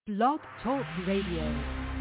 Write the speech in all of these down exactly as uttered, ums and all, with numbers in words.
Blog Talk Radio.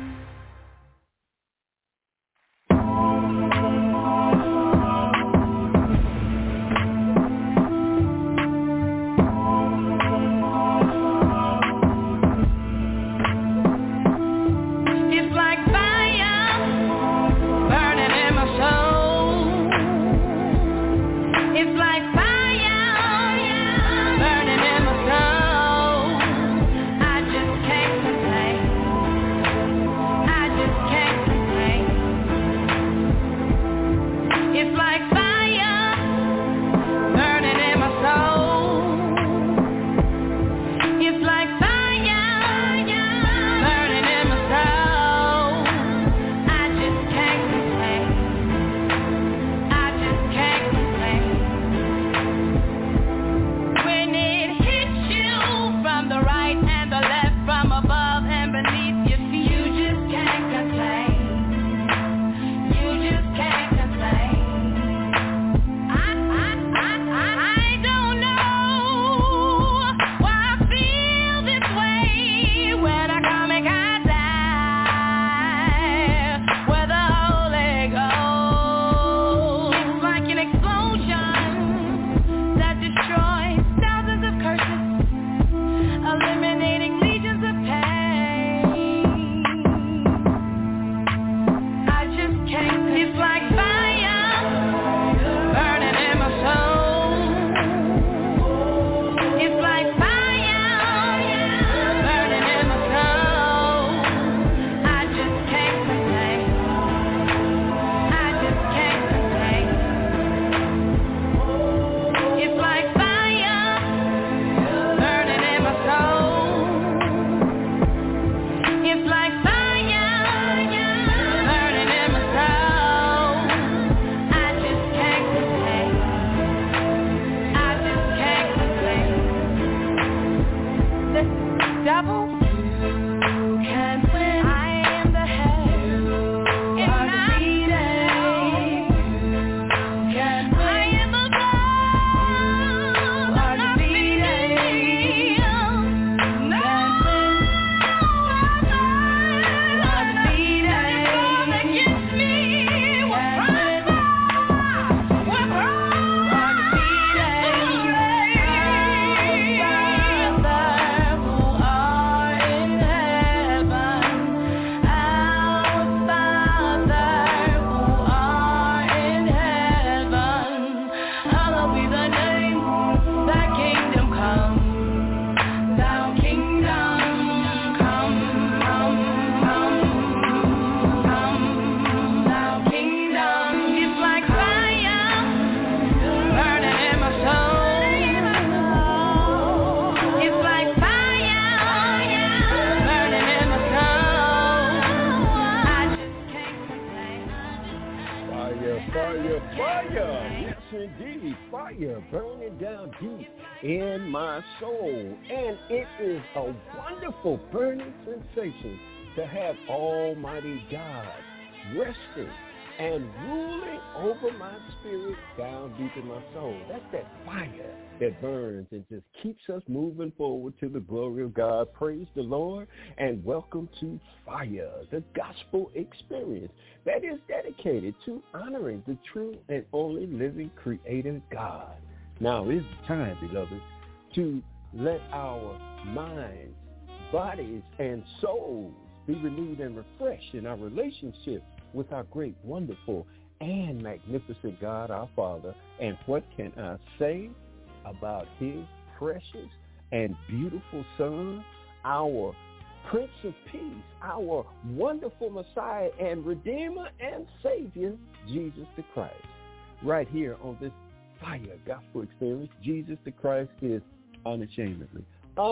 In my soul, and it is a wonderful burning sensation to have Almighty God resting and ruling over my spirit down deep in my soul. That's that fire that burns and just keeps us moving forward to the glory of God. Praise the Lord, and welcome to Fire, the gospel experience that is dedicated to honoring the true and only living creator God. Now is the time, beloved, to let our minds, bodies, and souls be renewed and refreshed in our relationship with our great, wonderful, and magnificent God, our Father. And what can I say about his precious and beautiful Son, our Prince of Peace, our wonderful Messiah and Redeemer and Savior, Jesus the Christ. Right here on this Fire gospel experience, Jesus the Christ is unashamedly,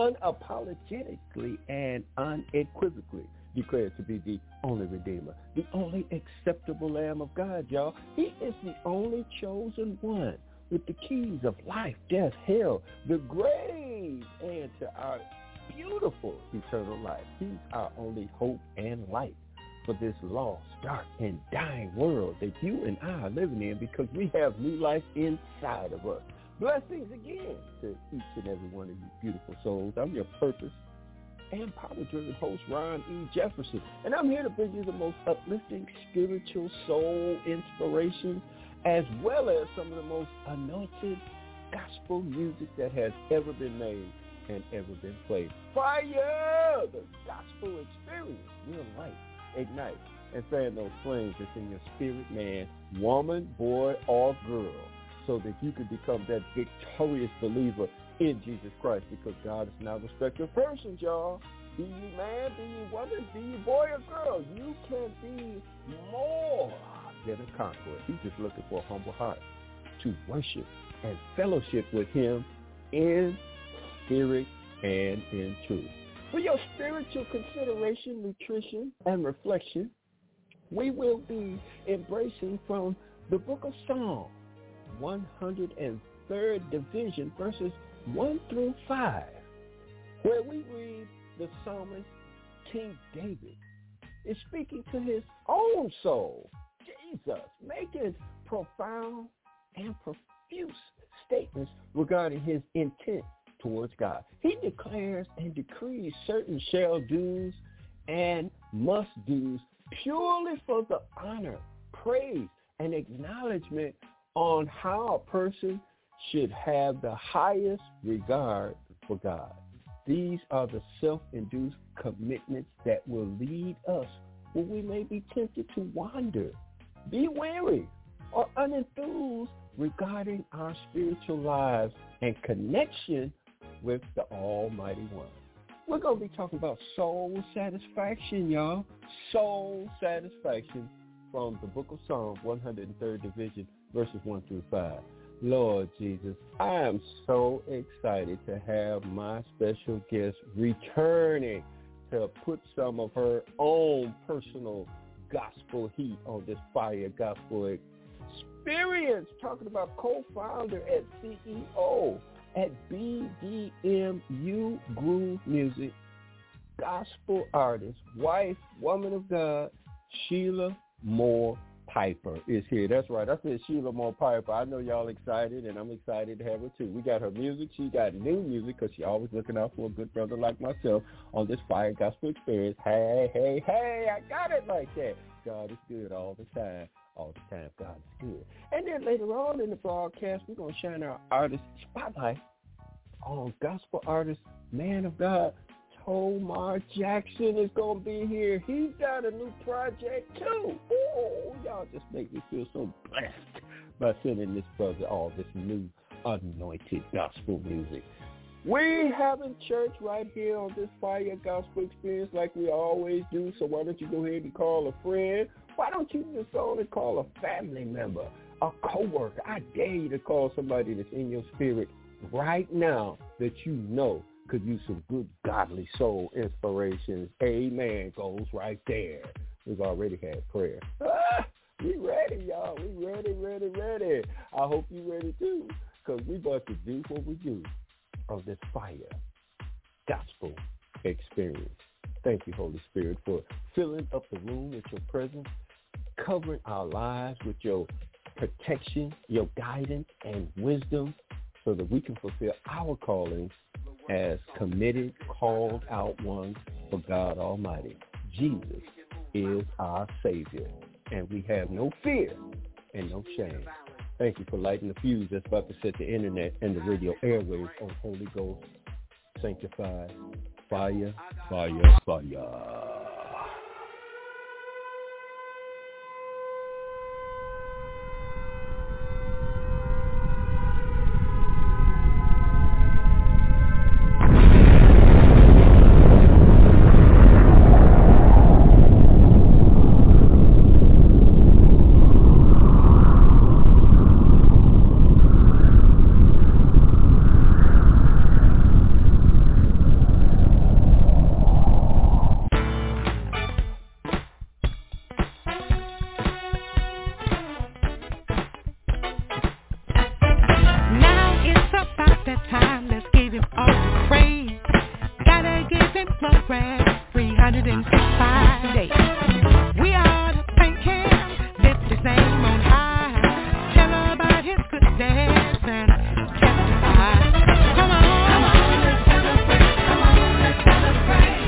unapologetically, and unequivocally declared to be the only Redeemer, the only acceptable Lamb of God, y'all. He is the only chosen one with the keys of life, death, hell, the grave, and to our beautiful eternal life. He's our only hope and light for this lost, dark, and dying world that you and I are living in, because we have new life inside of us. Blessings again to each and every one of you beautiful souls. I'm your purpose and power-driven host Ron E. Jefferson. And I'm here to bring you the most uplifting spiritual soul inspiration, as well as some of the most anointed gospel music that has ever been made and ever been played. Fire! The gospel experience. Real light, ignite, and fan those flames that's in your spirit, man, woman, boy, or girl, so that you can become that victorious believer in Jesus Christ, because God is not a respecter of persons, y'all. Be you man, be you woman, be you boy or girl. You can be more than a conqueror. He's just looking for a humble heart to worship and fellowship with him in spirit and in truth. For your spiritual consideration, nutrition, and reflection, we will be embracing from the book of Psalms, one hundred third division, verses one through five, where we read the psalmist King David is speaking to his own soul, Jesus, making profound and profuse statements regarding his intent towards God. He declares and decrees certain shall do's and must do's purely for the honor, praise, and acknowledgement on how a person should have the highest regard for God. These are the self-induced commitments that will lead us where we may be tempted to wander, be weary, or unenthused regarding our spiritual lives and connection with the Almighty One. We're going to be talking about soul satisfaction, y'all. Soul satisfaction from the book of Psalms, one hundred third division, verses one through five. Lord Jesus, I am so excited to have my special guest returning to put some of her own personal gospel heat on this fire gospel experience, talking about co-founder and C E O at B D M U Groove Music, gospel artist, wife, woman of God, Sheila Moore Piper is here. That's right. I said Sheila Moore Piper. I know y'all excited, and I'm excited to have her too. We got her music. She got new music because she's always looking out for a good brother like myself on this fire gospel experience. Hey, hey, hey, I got it like that. God is good all the time. All the time, God is good. And then later on in the broadcast, we're going to shine our artist spotlight on gospel artist, man of God, Tomar Jackson is going to be here. He's got a new project, too. Oh, y'all just make me feel so blessed by sending this brother all this new anointed gospel music. We having church right here on this Fire Gospel Experience like we always do, so why don't you go ahead and call a friend? Why don't you just only call a family member, a coworker? I dare you to call somebody that's in your spirit right now that you know could use some good godly soul inspirations. Amen. Goes right there. We've already had prayer. Ah, we ready, y'all. We ready, ready, ready. I hope you ready too, because we about to do what we do on this fire gospel experience. Thank you, Holy Spirit, for filling up the room with your presence, covering our lives with your protection, your guidance, and wisdom, so that we can fulfill our calling as committed, called out ones for God Almighty. Jesus is our Savior, and we have no fear and no shame. Thank you for lighting the fuse that's about to set the internet and the radio airwaves on Holy Ghost sanctified fire, fire, fire. Celebrate.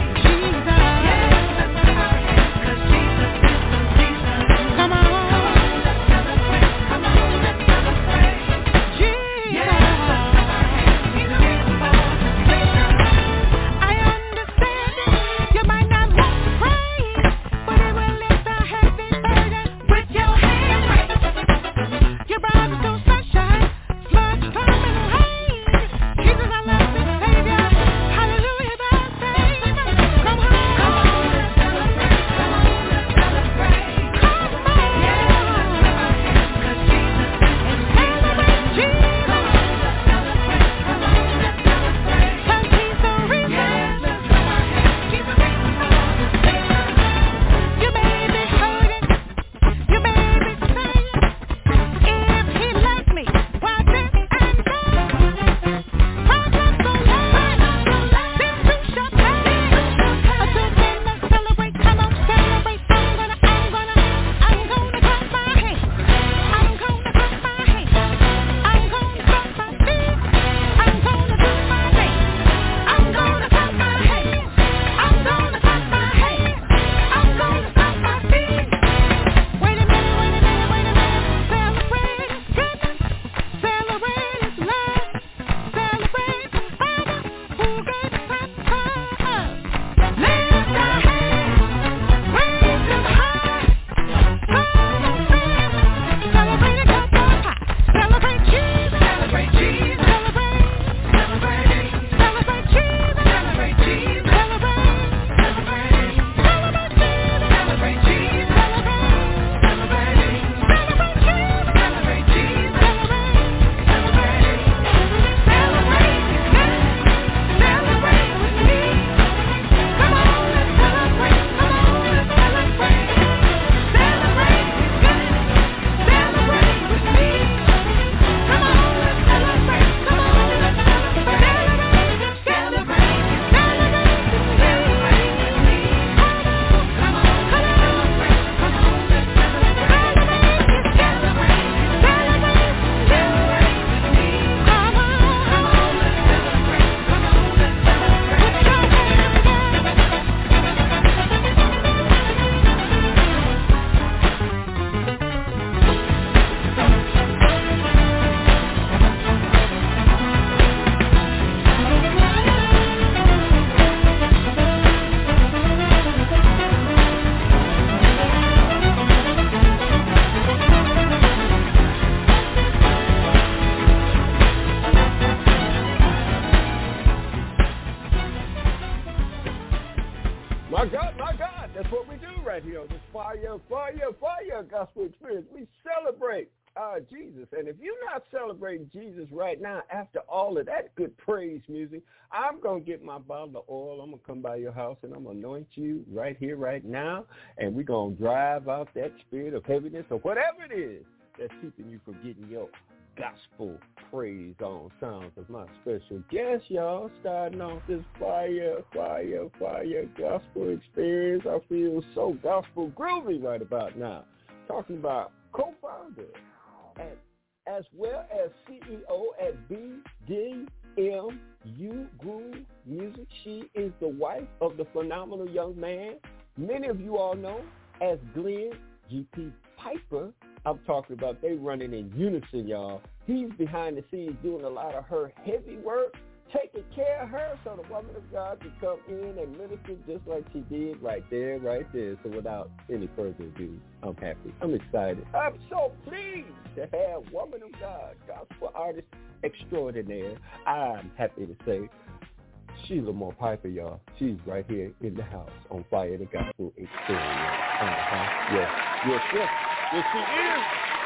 My God, my God, that's what we do right here on this Fire, Fire, Fire Gospel Experience. We celebrate uh, Jesus. And if you're not celebrating Jesus right now, after all of that good praise music, I'm going to get my bottle of oil. I'm going to come by your house, and I'm going to anoint you right here, right now. And we're going to drive out that spirit of heaviness or whatever it is that's keeping you from getting your gospel praise on sounds of my special guest, y'all. Starting off this fire, fire, fire gospel experience. I feel so gospel groovy right about now. Talking about co-founder and as well as C E O at B D M U Groove Music. She is the wife of the phenomenal young man many of you all know as Glenn G P Piper. I'm talking about they running in unison, y'all. He's behind the scenes doing a lot of her heavy work, taking care of her so the woman of God can come in and minister just like she did right there, right there. So without any further ado, I'm happy. I'm excited. I'm so pleased to have woman of God, gospel artist extraordinaire. I'm happy to say Sheila Moore Piper, y'all. She's right here in the house on Fire the Gospel Experience. Uh-huh. Yes, yes, yes. Yes, she is.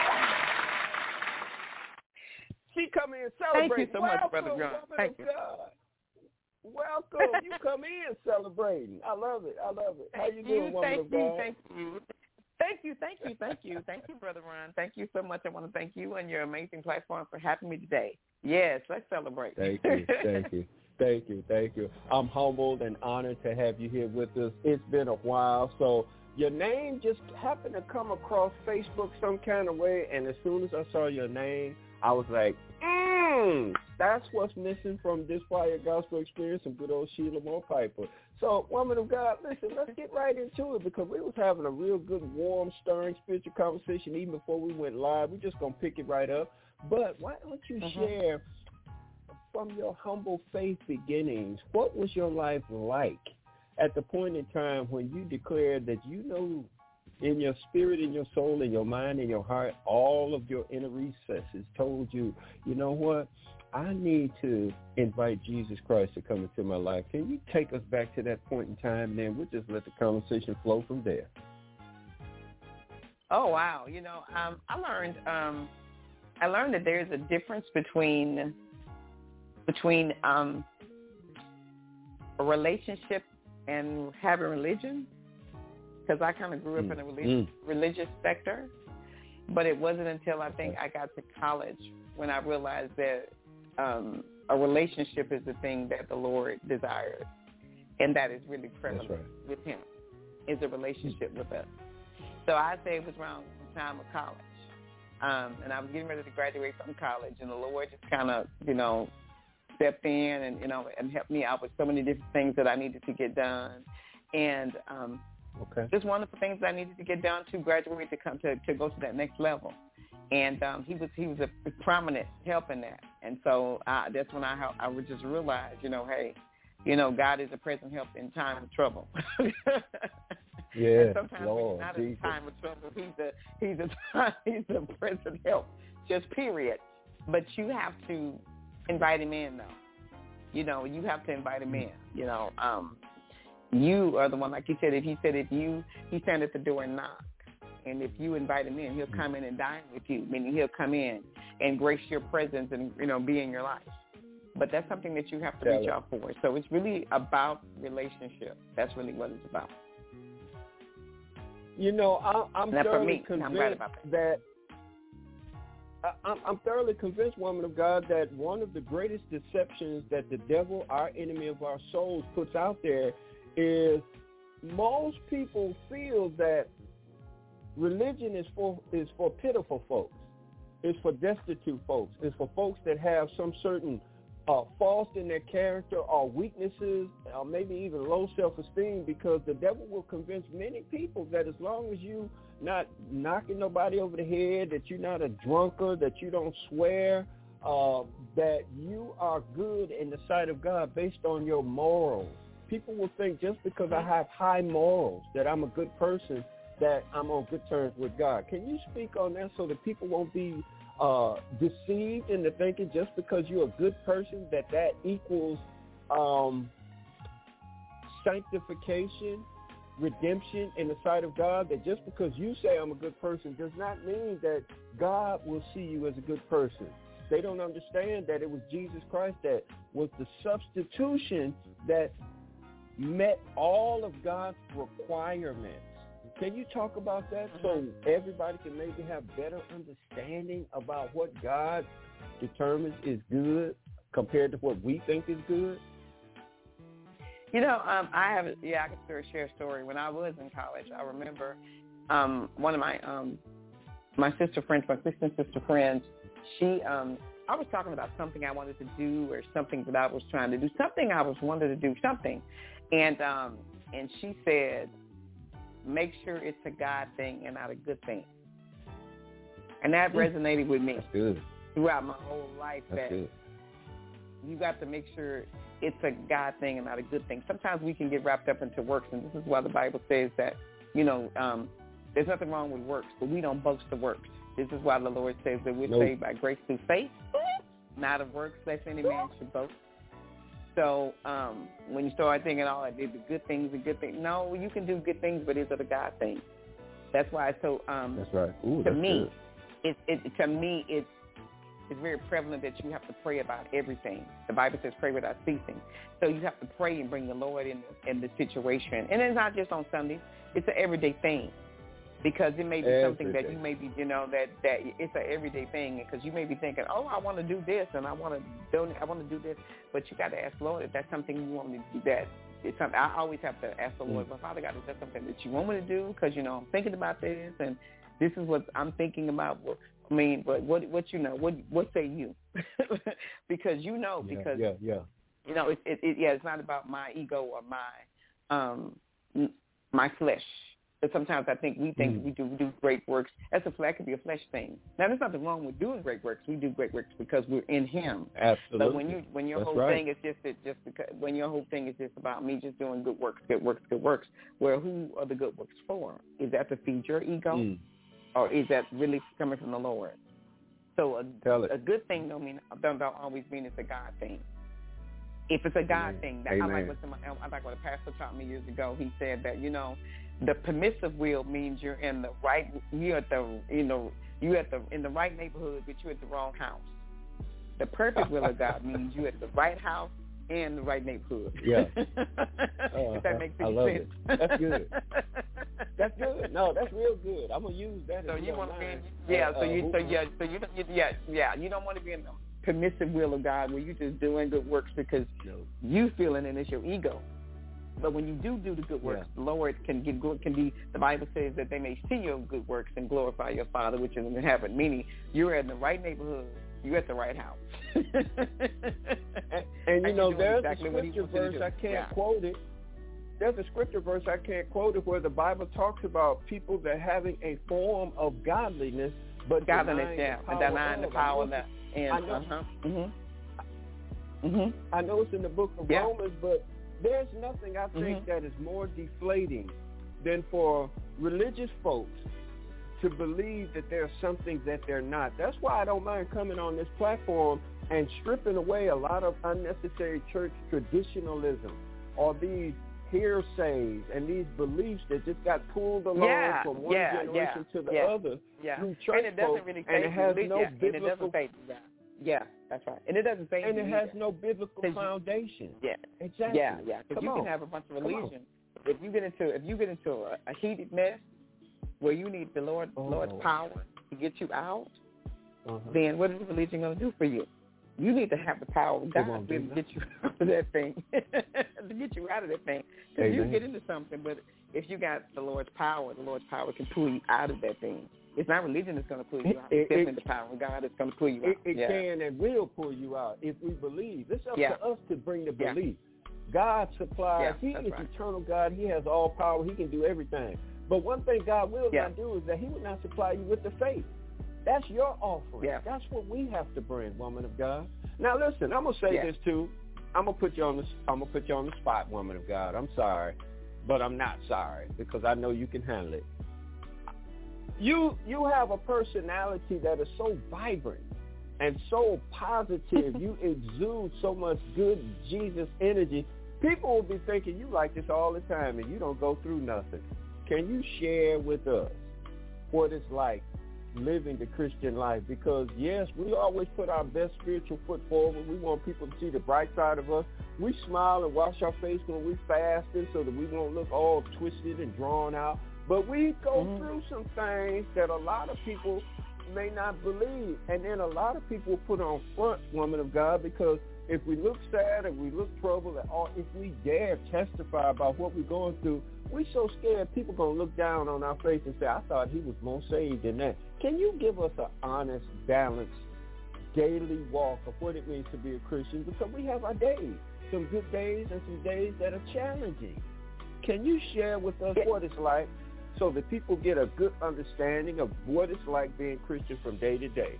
She come in celebrate. Thank you so Welcome, much, Brother John. Thank you. God. Welcome. You come in celebrating. I love it. I love it. How you doing, woman of God? Thank you. Thank you. Thank you. Thank you. Thank you, Brother Ron. Thank you so much. I want to thank you and your amazing platform for having me today. Yes, let's celebrate. Thank you. Thank you. Thank you. Thank you. I'm humbled and honored to have you here with us. It's been a while, so your name just happened to come across Facebook some kind of way, and as soon as I saw your name, I was like, mm, that's what's missing from this Fire Gospel Experience and good old Sheila Moore Piper. So, woman of God, listen, let's get right into it because we was having a real good, warm, stirring spiritual conversation even before we went live. We're just going to pick it right up. But why don't you uh-huh. share from your humble faith beginnings, what was your life like at the point in time when you declared that you know in your spirit, in your soul, in your mind, in your heart, all of your inner recesses told you, you know what, I need to invite Jesus Christ to come into my life. Can you take us back to that point in time, and then we'll just let the conversation flow from there? Oh, wow. You know, um, I learned um, I learned that there's a difference between between um, a relationship and having religion, because I kind of grew up mm. in a religious, mm. religious sector, but it wasn't until I think I got to college when I realized that um, a relationship is the thing that the Lord desires, and that is really prevalent right. with Him, is a relationship with us. So I say it was around the time of college, um, and I was getting ready to graduate from college, and the Lord just kind of, you know, stepped in and, you know, and helped me out with so many different things that I needed to get done. And um, okay. just one of the things that I needed to get done to graduate to come to, to go to that next level. And um, he was he was a prominent help in that. And so uh, that's when I I would just realize, you know, hey, you know, God is a present help in time of trouble. Yeah, sometimes Lord, he's not Jesus. in time of trouble. He's a he's a he's a present help, just period. But you have to invite him in, though. You know, you have to invite him in. You know, um, you are the one, like he said. If he said if you he stand at the door and knock, and if you invite him in, he'll come in and dine with you. Meaning he'll come in and grace your presence and, you know, be in your life. But that's something that you have to reach out for. So it's really about relationship. That's really what it's about. You know, I, I'm thoroughly me, convinced I'm right about that. that I, I'm thoroughly convinced, woman of God, that one of the greatest deceptions that the devil, our enemy of our souls, puts out there is most people feel that religion is for is for pitiful folks. It's for destitute folks. It's for folks that have some certain uh, faults in their character or weaknesses, or maybe even low self-esteem, because the devil will convince many people that as long as you not knocking nobody over the head, that you're not a drunkard, that you don't swear, uh, that you are good in the sight of God based on your morals. People will think just because I have high morals, that I'm a good person, that I'm on good terms with God. Can you speak on that so that people won't be uh, deceived into thinking just because you're a good person that that equals um, sanctification redemption in the sight of God, that just because you say I'm a good person does not mean that God will see you as a good person. They don't understand that it was Jesus Christ that was the substitution that met all of God's requirements. Can you talk about that so everybody can maybe have better understanding about what God determines is good compared to what we think is good? You know, um, I have, yeah, I can sort of share a story. When I was in college, I remember um, one of my um, my sister friends, my Christian sister friends, she, um, I was talking about something I wanted to do or something that I was trying to do, something I was wanted to do, something. And um, and she said, make sure it's a God thing and not a good thing. And that resonated with me. That's good. Throughout my whole life. That's that good. You got to make sure it's a God thing and not a good thing. Sometimes we can get wrapped up into works, and this is why the Bible says that, you know, um, there's nothing wrong with works, but we don't boast the works. This is why the Lord says that we're nope. saved by grace through faith, not of works, lest any man should boast. So um, when you start thinking, oh, I did the good things, the good things. No, you can do good things, but is it a God thing? That's why it's so, um, that's right. Ooh, to that's me, it, it, to me, it's, it's very prevalent that you have to pray about everything. The Bible says pray without ceasing. So you have to pray and bring the Lord in, in the situation. And it's not just on Sundays. It's an everyday thing. Because it may be Every something that day. you may be, you know, that, that it's an everyday thing. Because you may be thinking, oh, I want to do this and I want to donate, I want to do this. But you got to ask the Lord if that's something you want me to do. That it's something I always have to ask the Lord, mm. well, Father God, is that something that you want me to do? Because, you know, I'm thinking about this and this is what I'm thinking about. Well, I mean, but what, what you know, what, what say you? Because you know, yeah, because, yeah, yeah. you know, it, it, it, yeah, it's not about my ego or my, um, my flesh. But sometimes I think we think mm. we do we do great works. That's a that could be a flesh thing. Now, there's nothing wrong with doing great works. We do great works because we're in Him. Absolutely. But when you when your That's whole right. thing is just that, just because when your whole thing is just about me just doing good works, good works, good works. Well, who are the good works for? Is that to feed your ego, mm. or is that really coming from the Lord? So a, Tell it. a good thing don't mean don't, don't always mean it's a God thing. If it's a God Amen. thing, that, I like what somebody, I like what a pastor taught me years ago. He said that, you know, the permissive will means you're in the right, you're at the, you know, you at the in the right neighborhood, but you're at the wrong house. The perfect will of God means you're at the right house and the right neighborhood. Yeah. uh, if that makes I any love sense. It. That's good. That's good. No, that's real good. I'm gonna use that. So if you want to mind. be, yeah. Uh, so you, uh, so yeah, so you, you, yeah, yeah. You don't want to be in the permissive will of God where you're just doing good works because no. you feeling it is your ego. But when you do do the good works, yeah. the Lord can get good. Can be the Bible says that they may see your good works and glorify your Father, which is in heaven. Meaning you're in the right neighborhood, you're at the right house. and, and you and know, there's exactly a scripture verse I can't yeah. quote it. There's a scripture verse I can't quote it where the Bible talks about people that having a form of godliness, but godliness, denying yeah, the power, denying the power of that. And I know, uh-huh. mm-hmm. Mm-hmm. I know it's in the book of yeah. Romans, but there's nothing I think mm-hmm. that is more deflating than for religious folks to believe that there's something that they're not. That's why I don't mind coming on this platform and stripping away a lot of unnecessary church traditionalism or these hearsays and these beliefs that just got pulled along yeah, from one yeah, generation yeah, to the yeah, other yeah. through church and it doesn't folk, really and it has religion, no yeah, biblical. And it doesn't say, yeah, yeah, that's right. And it doesn't say and it has either. no biblical foundation. Yeah, exactly. Yeah, yeah. Because you on. can have a bunch of Come religion. on. If you get into if you get into a, a heated mess where you need the Lord oh. Lord's power to get you out, uh-huh. then what is the religion going to do for you? You need to have the power of God on, to get you out of that thing, to get you out of that thing. Because you get into something, but if you got the Lord's power, the Lord's power can pull you out of that thing. It's not religion that's going to pull you out. It's definitely the power of God that's going to pull you out. It, it yeah. can and will pull you out if we believe. It's up yeah. to us to bring the yeah. belief. God supplies. Yeah, he is right. eternal God. He has all power. He can do everything. But one thing God will yeah. not do is that he will not supply you with the faith. That's your offering. Yeah. That's what we have to bring, woman of God. Now listen, I'm gonna say yeah. this too. I'm gonna put you on the I'm gonna put you on the spot, woman of God. I'm sorry, but I'm not sorry because I know you can handle it. You you have a personality that is so vibrant and so positive. You exude so much good Jesus energy People will be thinking you like this all the time and you don't go through nothing. Can you share with us what it's like living the Christian life? Because, yes, we always put our best spiritual foot forward. We want people to see the bright side of us. We smile and wash our face when we fasting so that we won't look all twisted and drawn out. But we go mm-hmm. through some things that a lot of people may not believe. And then a lot of people put on front, woman of God, because if we look sad, if we look troubled, or if we dare testify about what we're going through, we're so scared people going to look down on our face and say, I thought he was more saved than that. Can you give us an honest, balanced, daily walk of what it means to be a Christian? Because we have our days, some good days and some days that are challenging. Can you share with us what it's like so that people get a good understanding of what it's like being Christian from day to day?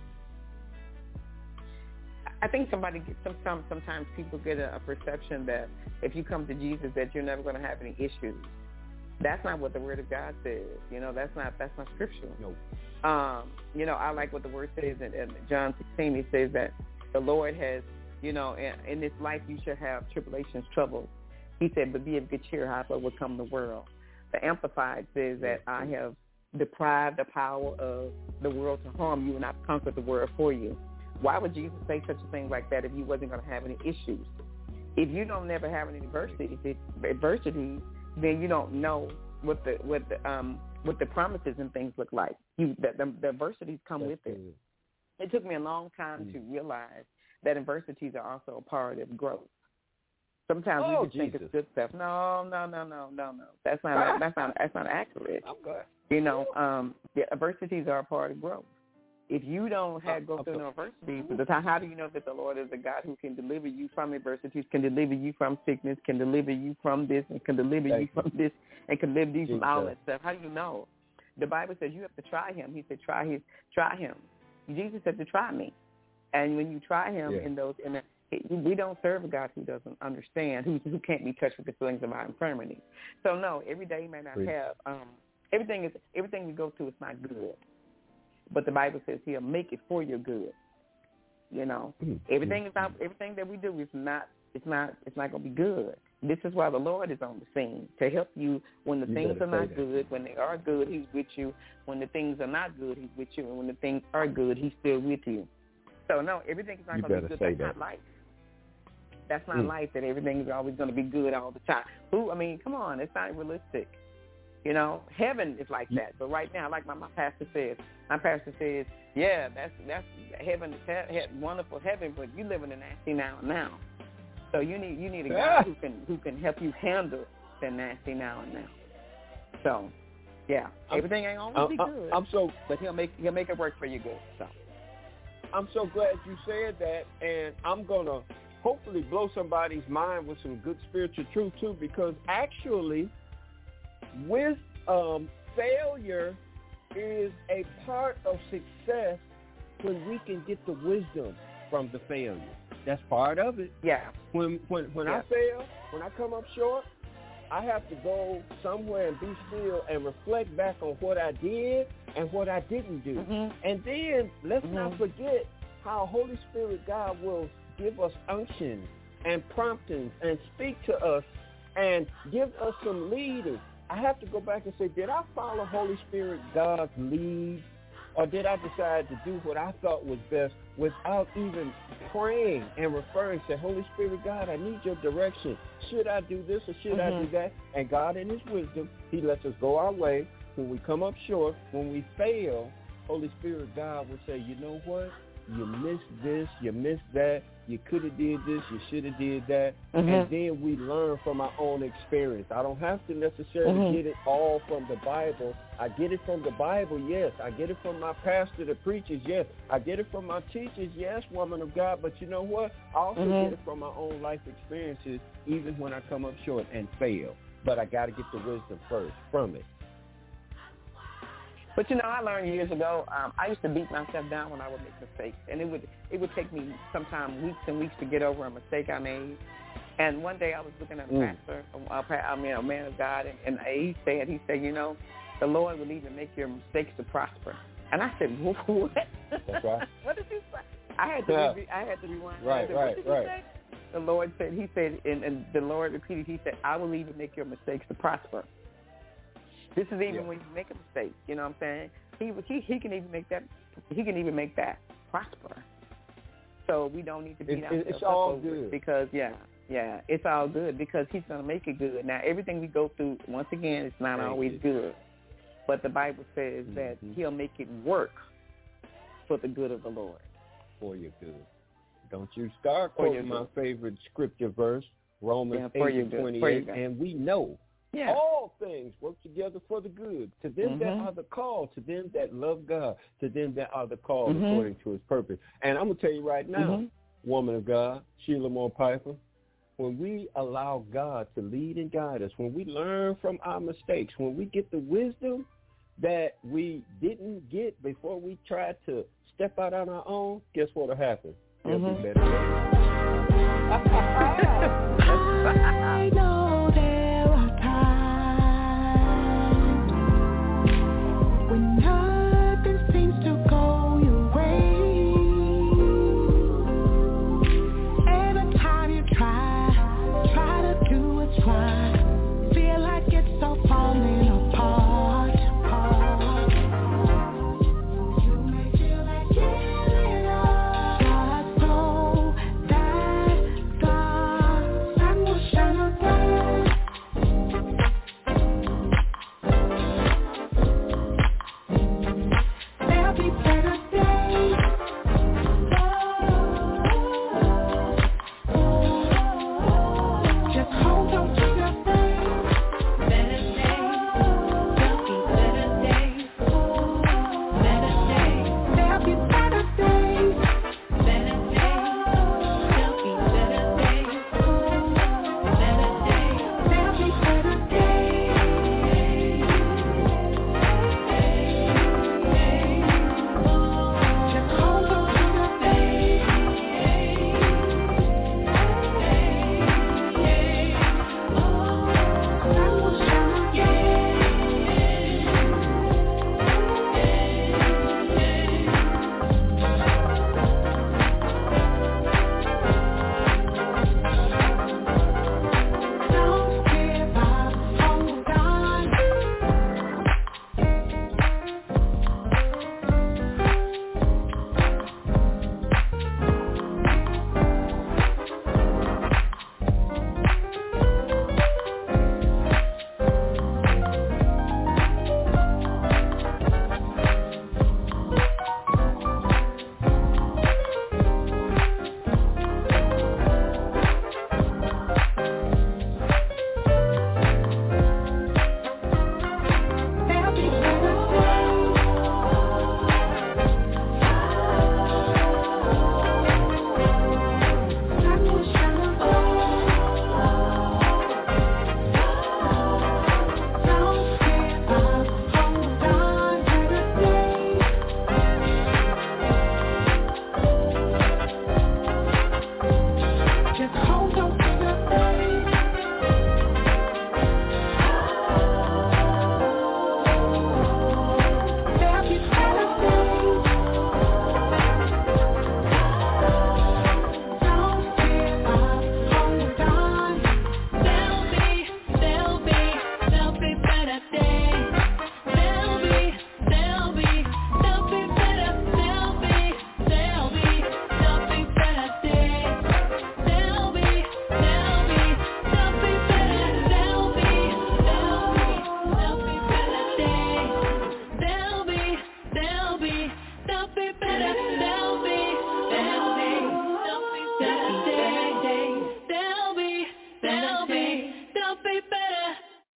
I think somebody gets, sometimes, sometimes people get a, a perception that if you come to Jesus that you're never going to have any issues. That's not what the Word of God says. You know, that's not that's not scriptural. No. Um, you know, I like what the Word says in, in John sixteen. It says that the Lord has, you know, in, in this life you shall have tribulations, troubles. He said, but be of good cheer, I have overcome the world. The Amplified says that I have deprived the power of the world to harm you, and I've conquered the world for you. Why would Jesus say such a thing like that if you wasn't going to have any issues? If you don't never have any adversity, adversity, then you don't know what the what the um what the promises and things look like. You the, the, the adversities come That's with it. good. It took me a long time mm. to realize that adversities are also a part of growth. Sometimes oh, we just Jesus. think it's good stuff. No, no, no, no, no, no. That's not that's not that's not accurate. I'm glad. You know, um, the adversities are a part of growth. If you don't have go through no adversity, how do you know that the Lord is a God who can deliver you from adversities, can deliver you from sickness, can deliver you from this, and can deliver Thank you from this, and can deliver you Jesus. from all that stuff? How do you know? The Bible says you have to try him. He said, try his, try him. Jesus said to try me. And when you try him yeah. in those, in the, we don't serve a God who doesn't understand, who who can't be touched with the feelings of our infirmity. So no, every day may not Please. have, um, everything is, everything we go through is not good. But the Bible says he'll make it for your good. You know, mm-hmm. everything is not, everything that we do is not, it's not, it's not going to be good. This is why the Lord is on the scene, to help you when the you things are not that. good. When they are good, he's with you. When the things are not good, he's with you. And when the things are good, he's still with you. So no, everything is not going to be good. That's that. not life. That's not mm. life, that everything is always going to be good all the time. Who? I mean, come on, it's not realistic. You know, heaven is like that. But right now, like my, my pastor says, my pastor says, yeah, that's that's heaven is he- he- wonderful heaven, but you live in a nasty now and now. So you need you need a God who can who can help you handle the nasty now and now. So, yeah, everything ain't always I'm, be good. I'm so, but he'll make he'll make it work for you good. So, I'm so glad you said that, and I'm gonna hopefully blow somebody's mind with some good spiritual truth too, because actually, with um, failure is a part of success when we can get the wisdom from the failure. That's part of it. Yeah. When when when yeah. I fail, when I come up short, I have to go somewhere and be still and reflect back on what I did and what I didn't do. Mm-hmm. And then let's mm-hmm. not forget how Holy Spirit God will give us unctions and promptings and speak to us and give us some leaders. I have to go back and say, did I follow Holy Spirit God's lead, or did I decide to do what I thought was best without even praying and referring to Holy Spirit God, I need your direction. Should I do this or should mm-hmm. I do that? And God in his wisdom, he lets us go our way. When we come up short, when we fail, Holy Spirit God will say, you know what? You missed this, you missed that, you could have did this, you should have did that, mm-hmm. and then we learn from our own experience. I don't have to necessarily mm-hmm. get it all from the Bible. I get it from the Bible, yes. I get it from my pastor, the preachers, yes. I get it from my teachers, yes, woman of God. But you know what? I also mm-hmm. get it from my own life experiences, even when I come up short and fail. But I got to get the wisdom first from it. But, you know, I learned years ago, um, I used to beat myself down when I would make mistakes. And it would it would take me sometimes weeks and weeks to get over a mistake I made. And one day I was looking at a mm. pastor, a, I mean, a man of God, and, and he said, he said, you know, the Lord will even make your mistakes to prosper. And I said, what? That's right. What did you say? I had to, yeah. be, I had to rewind. Right, said, right, what did right. You say? the Lord said, he said, and, and the Lord repeated, he said, I will even make your mistakes to prosper. This is even yeah. when you make a mistake, you know what I'm saying? He, he he can even make that, he can even make that prosper. So we don't need to beat it, ourselves it's up all over good. it because, yeah, yeah, it's all good because he's going to make it good. Now, everything we go through, once again, it's not Thank always you. good. But the Bible says mm-hmm. that he'll make it work for the good of the Lord. For your good. Don't you start quoting my favorite scripture verse, Romans yeah, eight and twenty-eight, and we know yeah. all things work together for the good, to them mm-hmm. that are the called, to them that love God, to them that are the called mm-hmm. according to his purpose. And I'm going to tell you right now, mm-hmm. woman of God, Sheila Moore Piper, when we allow God to lead and guide us, when we learn from our mistakes, when we get the wisdom that we didn't get before we tried to step out on our own, guess what will happen? There'll mm-hmm. be better days. I know there are times when nothing seems to go your way. Every time you try, try to do what's right, feel like it's all falling apart. You may feel like giving up. Just know that the sun will shine again. There'll be better days. Just hold on to your faith. Better days. There'll be better days. Better days. There'll be better days. Better days. There'll be better days. Better days. There'll be better days. Just hold on to your faith. Sun will shine again. Don't give up, hold on. There'll be better days. Sun will shine again. Don't give up, hold on. Better days. Just hold on to your faith. There'll be better days. Don't give up, hold on. There'll be, there'll be, there'll be better days. There'll be, there'll be, there'll be better, there'll be, there'll be, there'll be better days. There'll be, there'll be, there'll be better, there'll be, there'll be, there'll be better days. There'll be, there'll be, there'll be better, there'll be, there'll be, there'll be better days. There'll be, there'll be, there'll be better.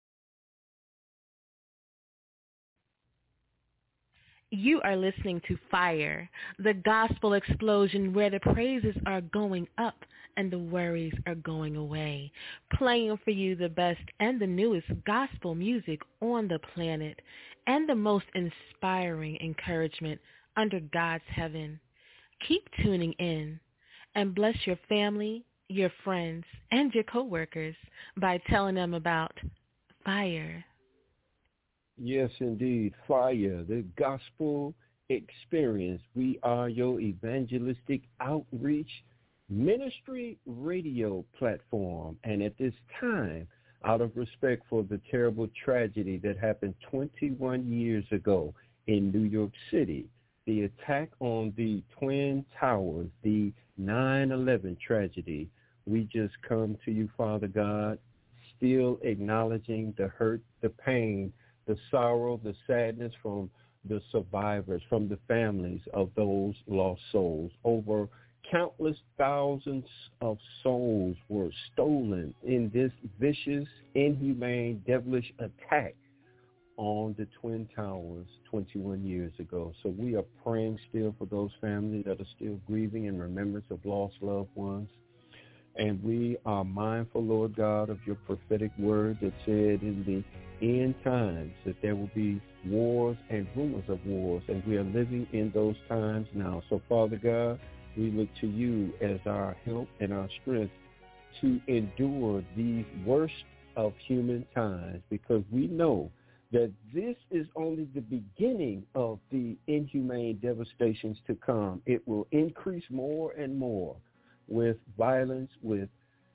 You are listening to Fire, the gospel explosion where the praises are going up and the worries are going away. Playing for you the best and the newest gospel music on the planet and the most inspiring encouragement under God's heaven. Keep tuning in and bless your family, your friends, and your coworkers by telling them about Fire. Yes, indeed. Fire, the gospel experience. We are your evangelistic outreach ministry radio platform. And at this time, out of respect for the terrible tragedy that happened twenty-one years ago in New York City, the attack on the Twin Towers, the nine eleven tragedy, we just come to you, Father God, still acknowledging the hurt, the pain, the sorrow, the sadness from the survivors, from the families of those lost souls. Over countless thousands of souls were stolen in this vicious, inhumane, devilish attack on the Twin Towers twenty-one years ago. So we are praying still for those families that are still grieving in remembrance of lost loved ones. And we are mindful, Lord God, of your prophetic word that said in the end times that there will be wars and rumors of wars, and we are living in those times now. So, Father God, we look to you as our help and our strength to endure these worst of human times, because we know that this is only the beginning of the inhumane devastations to come. It will increase more and more with violence, with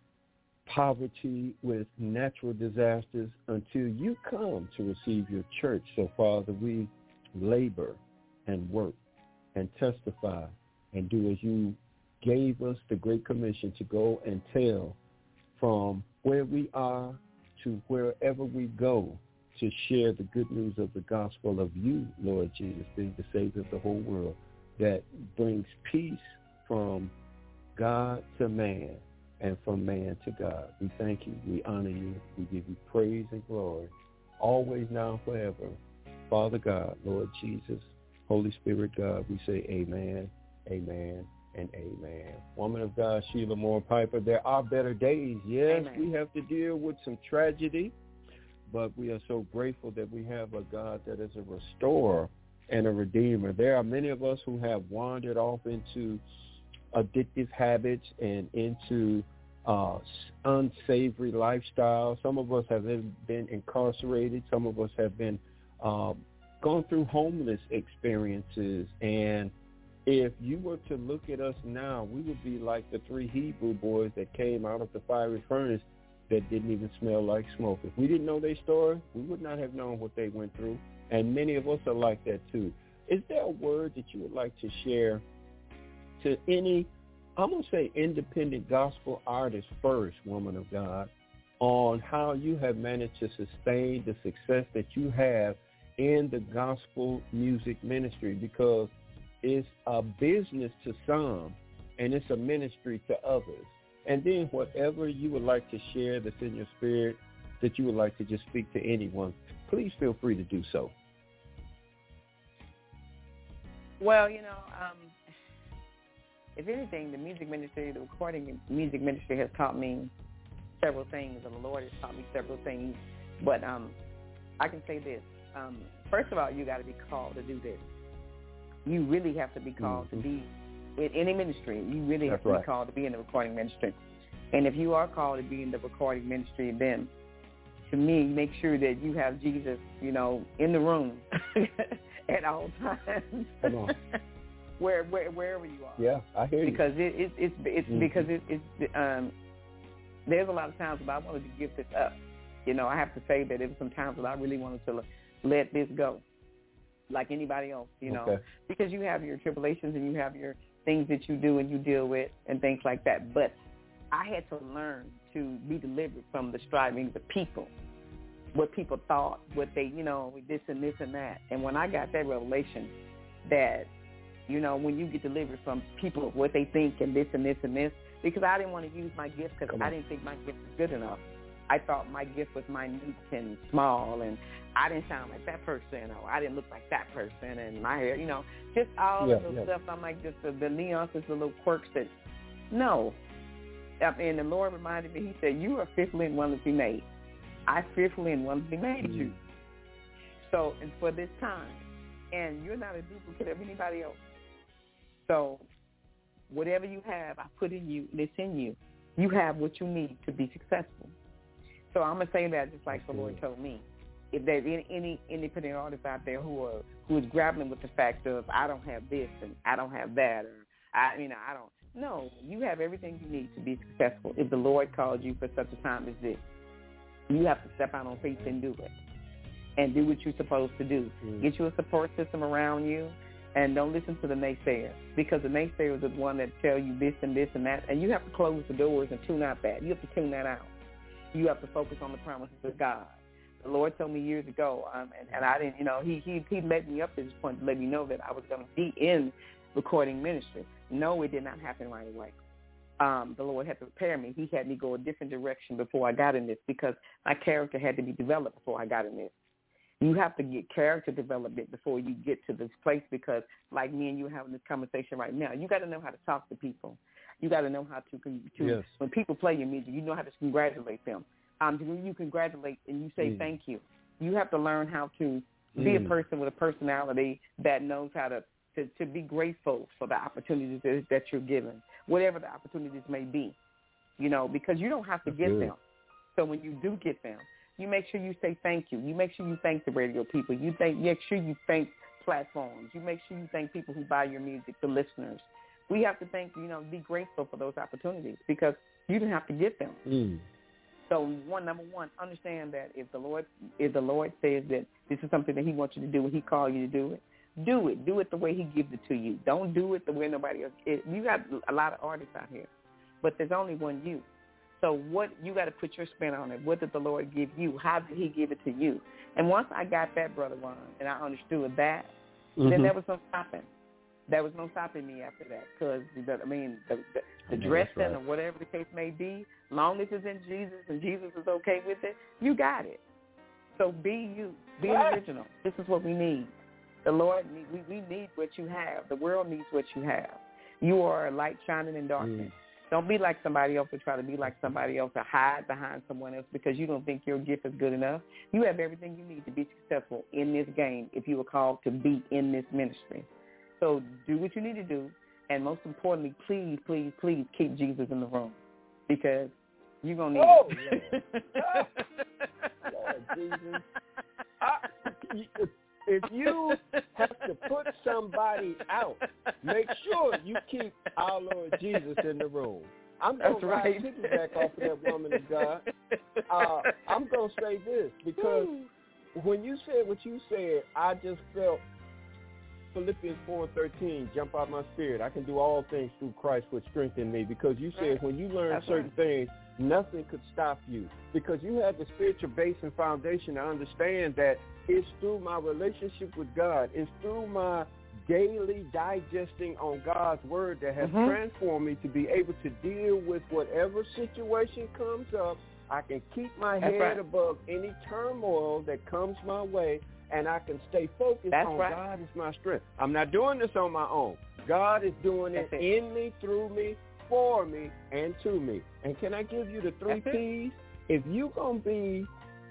poverty, with natural disasters, until you come to receive your church. So, Father, we labor and work and testify and do as you gave us the Great Commission to go and tell, from where we are to wherever we go, to share the good news of the gospel of you, Lord Jesus, being the Savior of the whole world, that brings peace from God to man and from man to God. We thank you. We honor you. We give you praise and glory, always, now, and forever. Father God, Lord Jesus, Holy Spirit God, we say amen, amen, and amen. Woman of God, Sheila Moore Piper, there are better days. Yes, amen. We have to deal with some tragedy, but we are so grateful that we have a God that is a restorer and a redeemer. There are many of us who have wandered off into addictive habits and into uh, unsavory lifestyle. Some of us have been incarcerated. Some of us have been uh, gone through homeless experiences. And if you were to look at us now, we would be like the three Hebrew boys that came out of the fiery furnace that didn't even smell like smoke. If we didn't know their story, we would not have known what they went through. And many of us are like that too. Is there a word that you would like to share to any, I'm going to say independent gospel artist first, woman of God, on how you have managed to sustain the success that you have in the gospel music ministry? Because it's a business to some and it's a ministry to others. And then whatever you would like to share that's in your spirit, that you would like to just speak to anyone, please feel free to do so. Well, you know, um, if anything, the music ministry, the recording music ministry has taught me several things, and the Lord has taught me several things. But um, I can say this. Um, first of all, you got to be called to do this. You really have to be called mm-hmm. to be in any ministry. You really That's have to right. be called to be in the recording ministry. And if you are called to be in the recording ministry, then to me, make sure that you have Jesus, you know, in the room at all times. Come on. Where, where, wherever you are. Yeah, I hear you. Because it, it, it's it's mm-hmm. because it, it's um, there's a lot of times that I wanted to give this up. You know, I have to say that there were some times that I really wanted to let this go, like anybody else. You know, okay. because you have your tribulations and you have your things that you do and you deal with and things like that. But I had to learn to be delivered from the strivings of people, what people thought, what they, you know, this and this and that. And when I got that revelation that, you know, when you get delivered from people, what they think and this and this and this, because I didn't want to use my gift because I didn't think my gift was good enough. I thought my gift was minute and small, and I didn't sound like that person, or I didn't look like that person, and my hair, you know, just all yeah, of those yeah. stuff. I'm like, just the, the nuances, the little quirks that, no. And the Lord reminded me, he said, you are fearfully and wonderfully made. I fearfully and wonderfully made mm-hmm. you. So, and for this time, and you're not a duplicate of anybody else. So whatever you have, I put in you, it's in you. You have what you need to be successful. So I'm going to say that just like the Lord told me. If there's any, any independent artists out there who are who is grappling with the fact of I don't have this and I don't have that, or I, you know, I don't, No, you have everything you need to be successful. If the Lord called you for such a time as this, you have to step out on faith and do it. And do what you're supposed to do. Mm. Get you a support system around you, and don't listen to the naysayers, because the naysayers are the one that tell you this and this and that, and you have to close the doors and tune out that. You have to tune that out. You have to focus on the promises of God. The Lord told me years ago, um, and, and I didn't, you know, he, he he led me up to this point to let me know that I was going to be in recording ministry. No, it did not happen right away. Um, the Lord had to prepare me. He had me go a different direction before I got in this, because my character had to be developed before I got in this. You have to get character development before you get to this place, because like me and you are having this conversation right now, you got to know how to talk to people. You got to know how to, to yes. when people play your music, you know how to congratulate them. Um, when you congratulate and you say mm. thank you, you have to learn how to be mm. a person with a personality that knows how to, to, to be grateful for the opportunities that, that you're given, whatever the opportunities may be, you know, because you don't have to That's get good. them. So when you do get them, you make sure you say thank you. You make sure you thank the radio people. You think, make sure you thank platforms. You make sure you thank people who buy your music, the listeners. We have to thank, you know, be grateful for those opportunities, because you didn't have to get them. Mm. So one, number one, understand that if the Lord, if the Lord says that this is something that he wants you to do and he called you to do it, do it. Do it the way he gives it to you. Don't do it the way nobody else. It, you got a lot of artists out here, but there's only one you. So what, you got to put your spin on it. What did the Lord give you? How did he give it to you? And once I got that, Brother Ron, and I understood that, mm-hmm. then there was no stopping. There was no stopping me after that, because, I mean, the, the, the dressing right. or whatever the case may be, long as it's in Jesus and Jesus is okay with it, you got it. So be you. Be what? Original. This is what we need. The Lord, we, we need what you have. The world needs what you have. You are a light shining in darkness. Mm. Don't be like somebody else or try to be like somebody else or hide behind someone else because you don't think your gift is good enough. You have everything you need to be successful in this game if you were called to be in this ministry. So do what you need to do, and most importantly, please, please, please keep Jesus in the room, because you're going to need oh, it. Lord. Lord Jesus. I, if you have to put somebody out, make sure you keep our Lord Jesus in the room. I'm going to right. piggyback off of that woman of God. Uh, I'm going to say this, because when you said what you said, I just felt Philippians four and thirteen jump out my spirit. I can do all things through Christ which strengthen me, because you said when you learn That's certain right. things, nothing could stop you, because you have the spiritual base and foundation to understand that it's through my relationship with God, it's through my daily digesting on God's word that has mm-hmm. transformed me to be able to deal with whatever situation comes up. I can keep my That's head right. above any turmoil that comes my way, and I can stay focused That's on right. God is my strength. I'm not doing this on my own. God is doing it, it in me, through me, for me, and to me. And can I give you the three That's P's? If you're going to be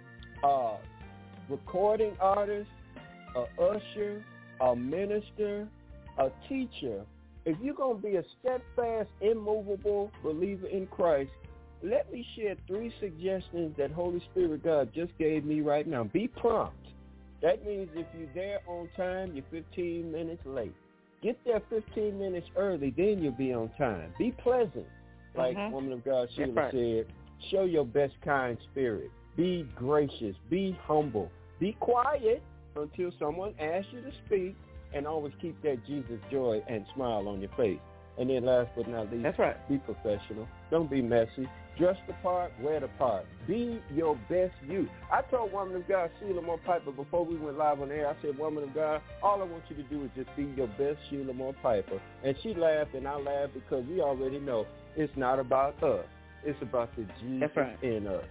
a recording artist, a usher, a minister, a teacher, if you're going to be a steadfast, immovable believer in Christ, let me share three suggestions that Holy Spirit God just gave me right now. Be prompt. That means if you're there on time, you're fifteen minutes late. Get there fifteen minutes early, then you'll be on time. Be pleasant. Like mm-hmm. Woman of God Sheila right. said, show your best kind spirit. Be gracious. Be humble. Be quiet until someone asks you to speak, and always keep that Jesus joy and smile on your face. And then last but not least, That's right. be professional. Don't be messy. Dress the part, wear the part. Be your best you. I told Woman of God, Sheila Moore Piper, before we went live on air, I said, Woman of God, all I want you to do is just be your best Sheila Moore Piper. And she laughed, and I laughed, because we already know it's not about us. It's about the Jesus right. in us.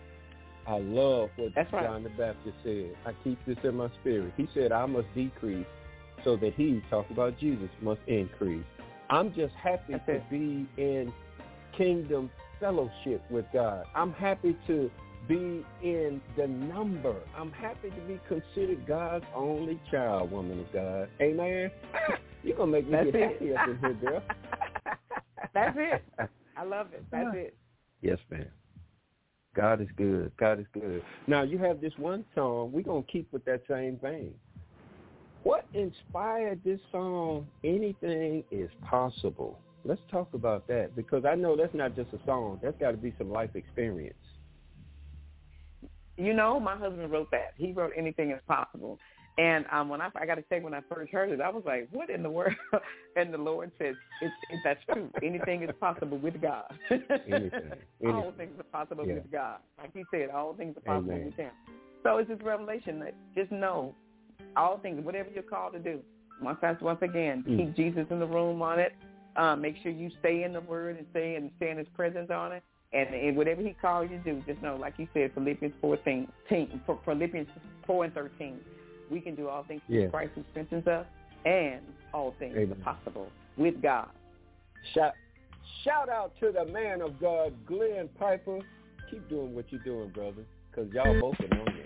I love what That's John right. the Baptist said. I keep this in my spirit. He said, I must decrease so that he, talking about Jesus, must increase. I'm just happy That's to it. be in kingdom fellowship with God. I'm happy to be in the number. I'm happy to be considered God's only child, woman of God. Amen. You're going to make me That's get it. happy up in here, girl. That's it. I love it. That's it. Yes, ma'am. God is good. God is good. Now, you have this one song. We're going to keep with that same vein. What inspired this song, Anything is Possible? Let's talk about that, because I know that's not just a song. That's got to be some life experience. You know, my husband wrote that. He wrote Anything is Possible. And um, when I, I got to say, when I first heard it, I was like, what in the world? And the Lord says, it's, it's, that's true. Anything is possible with God. Anything. All Anything. things are possible Yeah. with God. Like he said, all things are possible Amen. with him. So it's just revelation that just know all things, whatever you're called to do. Once, that's, once again, Mm. keep Jesus in the room on it. Um, make sure you stay in the Word and stay and stay in His presence on it. And, and whatever He calls you to do, just know, like you said, Philippians fourteen, Philippians four and thirteen, we can do all things through Yeah. Christ who strengthens us, and all things Amen. are possible with God. Shout, shout out to the man of God, Glenn Piper. Keep doing what you're doing, brother, because y'all both are on it.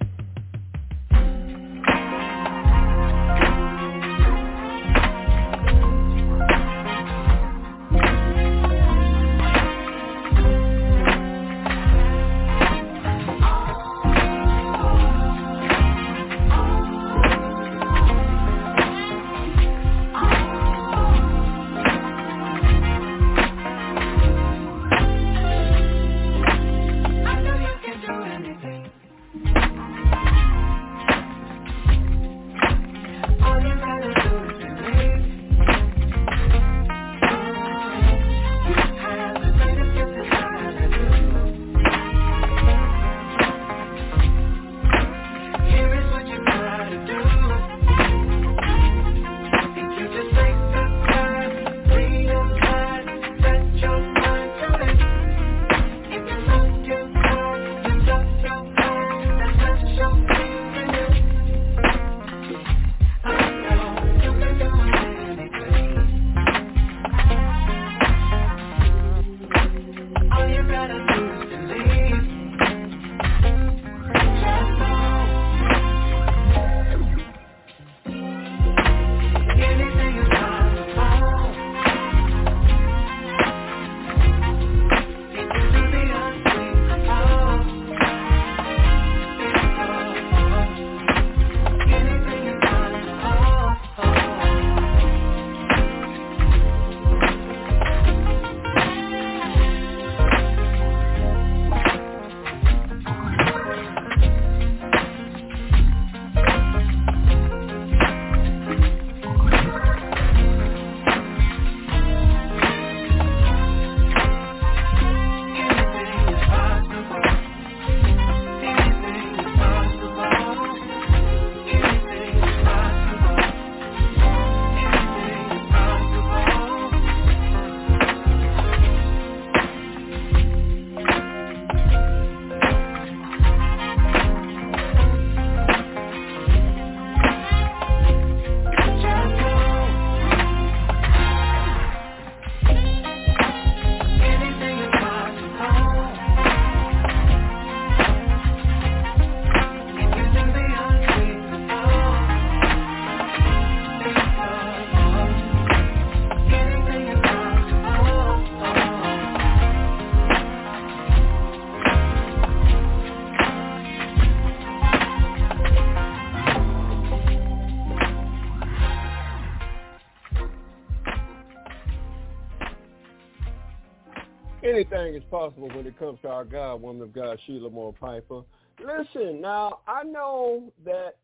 Anything is possible when it comes to our God, woman of God, Sheila Moore Piper. Listen, now, I know that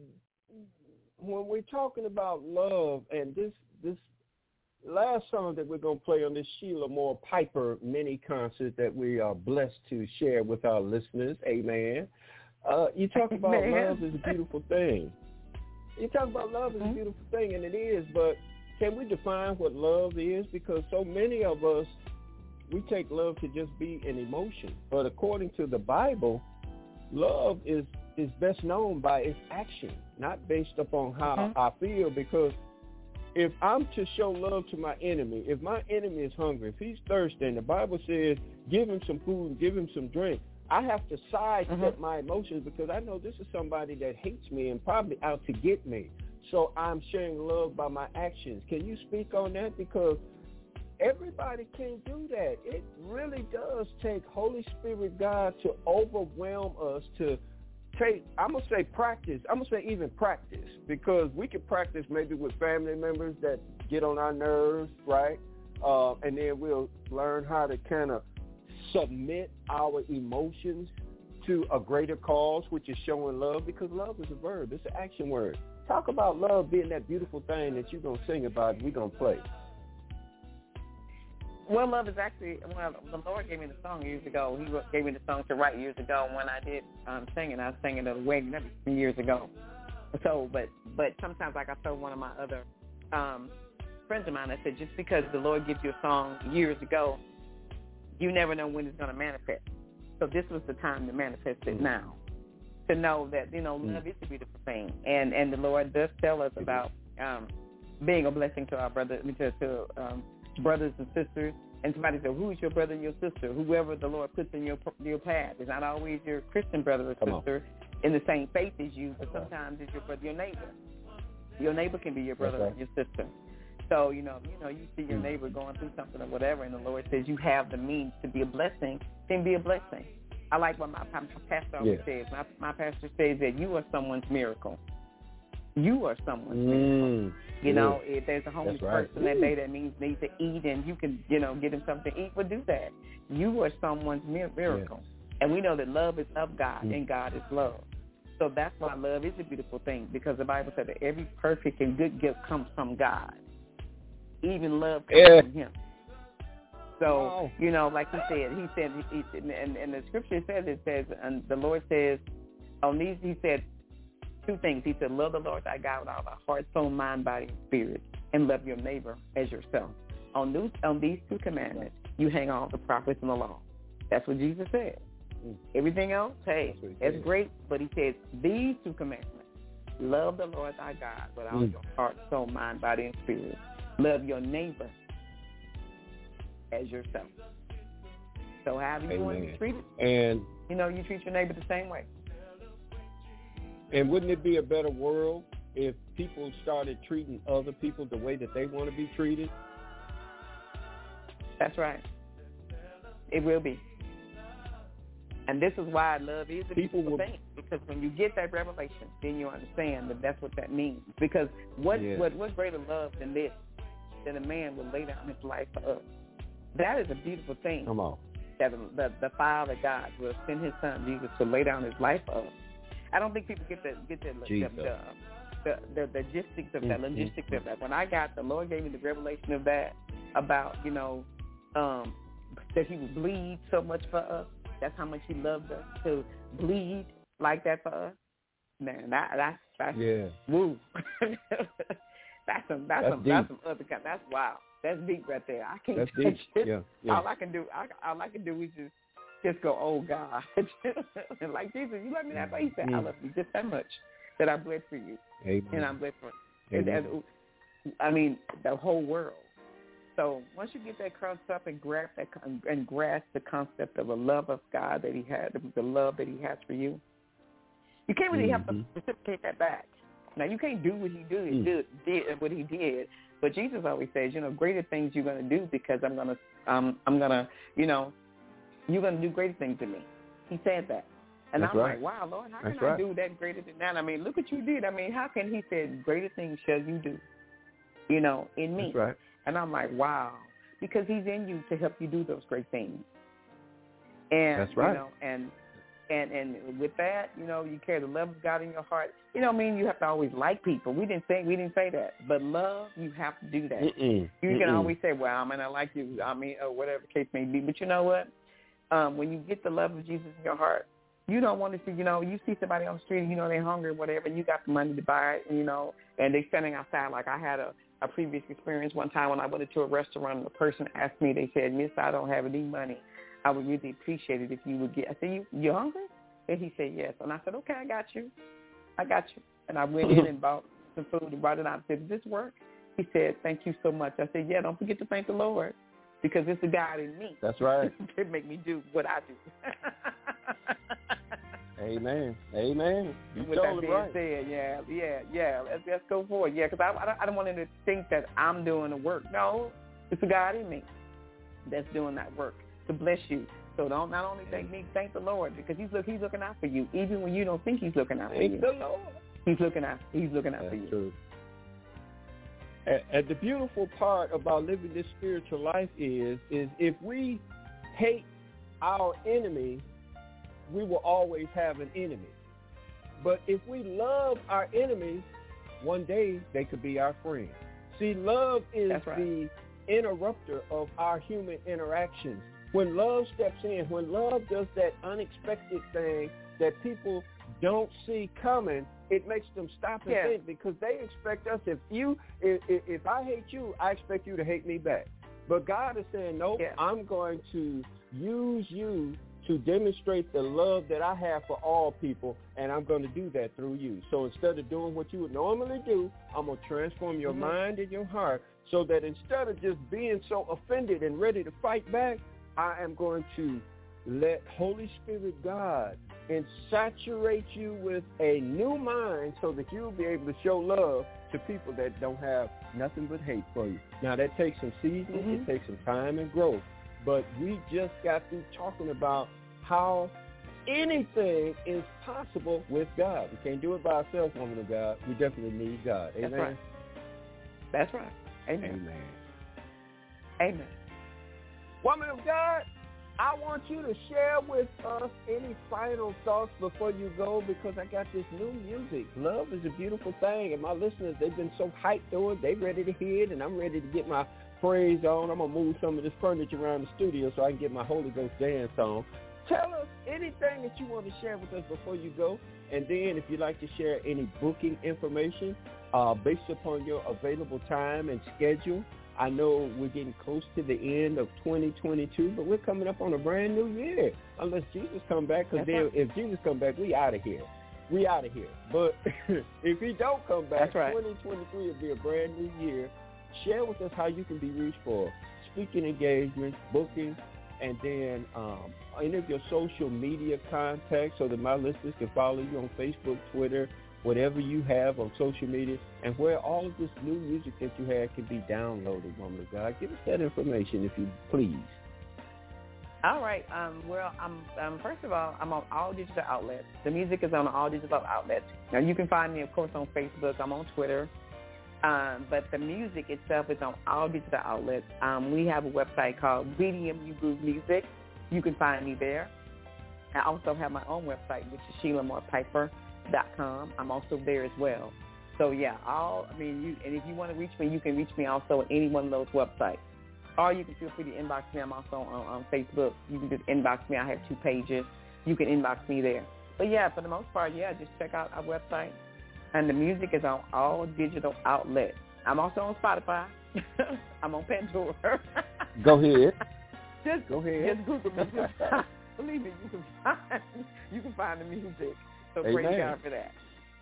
when we're talking about love, and this this last song that we're going to play on this Sheila Moore Piper mini concert that we are blessed to share with our listeners, amen. Uh, you talk about Amen. love is a beautiful thing. You talk about love is a beautiful thing, and it is, but can we define what love is? Because so many of us, we take love to just be an emotion. But according to the Bible, love is, is best known by its action, not based upon how mm-hmm. I feel. Because if I'm to show love to my enemy, if my enemy is hungry, if he's thirsty, and the Bible says give him some food and give him some drink, I have to sidestep mm-hmm. my emotions, because I know this is somebody that hates me and probably out to get me. So I'm sharing love by my actions. Can you speak on that? Because everybody can't do that. It really does take Holy Spirit God to overwhelm us, to take, I'm going to say practice. I'm going to say even practice, because we can practice maybe with family members that get on our nerves, right? uh, and then we'll learn how to kind of submit our emotions to a greater cause, which is showing love, because love is a verb. It's an action word. Talk about love being that beautiful thing that you're going to sing about and we're going to play. Well, love is actually, well, the Lord gave me the song years ago. He gave me the song to write years ago. When I did um, singing, I was singing at a wedding years ago. So, but but sometimes, like I told one of my other um, friends of mine, I said, just because the Lord gives you a song years ago, you never know when it's going to manifest. So this was the time to manifest it mm-hmm. now, to know that, you know, love mm-hmm. is a beautiful thing. And and the Lord does tell us about um, being a blessing to our brothers, to, to um, brothers and sisters. And somebody said, who is your brother and your sister? Whoever the Lord puts in your your path. It's not always your Christian brother or Come sister on. in the same faith as you, but sometimes it's your brother, your neighbor. Your neighbor can be your brother right. or your sister. So, you know, you know, you see your neighbor going through something or whatever, and the Lord says you have the means to be a blessing, then be a blessing. I like what my, my pastor always yeah. says. My, my pastor says that you are someone's miracle. You are someone's mm. miracle. You yeah. know, if there's a homeless right. person that day that means needs to eat and you can, you know, get him something to eat, well, do that. You are someone's miracle. Yeah. And we know that love is of God mm. and God is love. So that's why love is a beautiful thing, because the Bible said that every perfect and good gift comes from God. Even love comes yeah. from him. So, wow. you know, like he said, he said, he, he, and, and the scripture says, it says, and the Lord says, on these, he said two things. He said, love the Lord thy God with all thy heart, soul, mind, body, and spirit, and love your neighbor as yourself. On, these, on these two commandments, you hang on the prophets and the law. That's what Jesus said. Mm. Everything else, hey, that's, that's great, but he says, these two commandments, love the Lord thy God with all mm. your heart, soul, mind, body, and spirit. Love your neighbor as yourself. So however you Amen. want to be treated, and you know, you treat your neighbor the same way. And wouldn't it be a better world if people started treating other people the way that they want to be treated? That's right. It will be. And this is why love is a people beautiful will, thing, because when you get that revelation, then you understand that that's what that means. Because what yeah. what what greater love than this, that a man would lay down his life for us? That is a beautiful thing. Come on. That the, the Father God will send his son Jesus to lay down his life for us. I don't think people get the get the the, the, the, the logistics of that, mm-hmm. logistics of that. When I got, the Lord gave me the revelation of that, about, you know, um, that he would bleed so much for us. That's how much he loved us, to bleed like that for us. Man, that, that's, that's, yeah. woo. that's some, that's, that's some, deep. that's some other kind, that's wild. That's deep right there. I can't. That's deep. Yeah, yeah. All I can do, I, all I can do is just, just go, oh God, and like Jesus, you love me that way. He said, mm. I love you just that much that I bled for you, Amen. and I'm bled for. And, and, I mean, the whole world. So once you get that concept and grasp that and grasp the concept of the love of God that he had, the love that he has for you, you can't really mm-hmm. have to reciprocate that back. Now, you can't do what he did, mm. did, did what he did. But Jesus always says, you know, greater things you're going to do, because I'm going to, um, I'm going to, you know, you're going to do greater things than me. He said that. And That's I'm right. like, wow, Lord, how That's can I right. do that greater than that? I mean, look what you did. I mean, how can he say greater things shall you do, you know, in me? That's right. And I'm like, wow, because he's in you to help you do those great things. And, That's right. You know, and, And and with that, you know, you carry the love of God in your heart. You know, I mean, you have to always like people. We didn't say we didn't say that, but love, you have to do that. Mm-mm. You Mm-mm. can always say, well, I mean, I like you. I mean, or whatever the case may be. But you know what? Um, when you get the love of Jesus in your heart, you don't want to see. You know, you see somebody on the street, you know, they're hungry or whatever, and you got the money to buy it, you know, and they're standing outside. Like I had a, a previous experience one time when I went into a restaurant, and the person asked me. They said, "Miss, I don't have any money. I would really appreciate it if you would get." I said, "You you hungry?" And he said, yes. And I said, okay, I got you. I got you. And I went in and bought some food and brought it out. I said, does this work? He said, thank you so much. I said, yeah, don't forget to thank the Lord, because it's the God in me. That's right. to make me do what I do. Amen. Amen. You With totally that being right. said, yeah, yeah, yeah, let's, let's go forward. Yeah, because I, I, I don't want him to think that I'm doing the work. No, it's the God in me that's doing that work to bless you. So don't not only thank me, thank the Lord, because he's look he's looking out for you, even when you don't think he's looking out for thank you. the Lord. He's looking out. He's looking out That's for you. True. And, and the beautiful part about living this spiritual life is, is if we hate our enemy, we will always have an enemy. But if we love our enemies, one day they could be our friends. See, love is That's right. the interrupter of our human interactions. When love steps in, when love does that unexpected thing that people don't see coming, it makes them stop and Yeah. think, because they expect us, if you, if, if, if I hate you, I expect you to hate me back. But God is saying, nope, Yeah. I'm going to use you to demonstrate the love that I have for all people, and I'm going to do that through you. So instead of doing what you would normally do, I'm going to transform your Mm-hmm. mind and your heart so that instead of just being so offended and ready to fight back, I am going to let Holy Spirit God and saturate you with a new mind so that you'll be able to show love to people that don't have nothing but hate for you. Now, that takes some seasoning, Mm-hmm. it takes some time and growth, but we just got through talking about how anything is possible with God. We can't do it by ourselves, woman of God. We definitely need God. Amen? That's right. That's right. Amen. Amen. Amen. Woman of God, I want you to share with us any final thoughts before you go, because I got this new music. Love is a beautiful thing, and my listeners, they've been so hyped through it. They ready to hear it, and I'm ready to get my praise on. I'm going to move some of this furniture around the studio so I can get my Holy Ghost dance on. Tell us anything that you want to share with us before you go, and then if you'd like to share any booking information uh, based upon your available time and schedule. I know we're getting close to the end of twenty twenty-two, but we're coming up on a brand new year, unless Jesus come back, because then right. if Jesus come back, we out of here. We out of here. But if he don't come back, right. twenty twenty-three will be a brand new year. Share with us how you can be reached for speaking engagements, booking, and then um, any of your social media contacts so that my listeners can follow you on Facebook, Twitter, whatever you have on social media, and where all of this new music that you have can be downloaded, woman of God. Give us that information if you please. All right. Um, well, I'm, um, first of all, I'm on all digital outlets. The music is on all digital outlets. Now, you can find me, of course, on Facebook. I'm on Twitter. Um, but the music itself is on all digital outlets. Um, we have a website called B D M U Groove Music. You can find me there. I also have my own website, which is Sheila Moore Piper dot com. I'm also there as well. So, yeah, all, I mean, you, and if you want to reach me, you can reach me also at any one of those websites. Or you can feel free to inbox me. I'm also on, on Facebook. You can just inbox me. I have two pages. You can inbox me there. But, yeah, for the most part, yeah, just check out our website. And the music is on all digital outlets. I'm also on Spotify. I'm on Pandora. Go ahead. Just Go ahead. Just Google me. Believe me, you can find you can find the music. So Amen. praise God for that.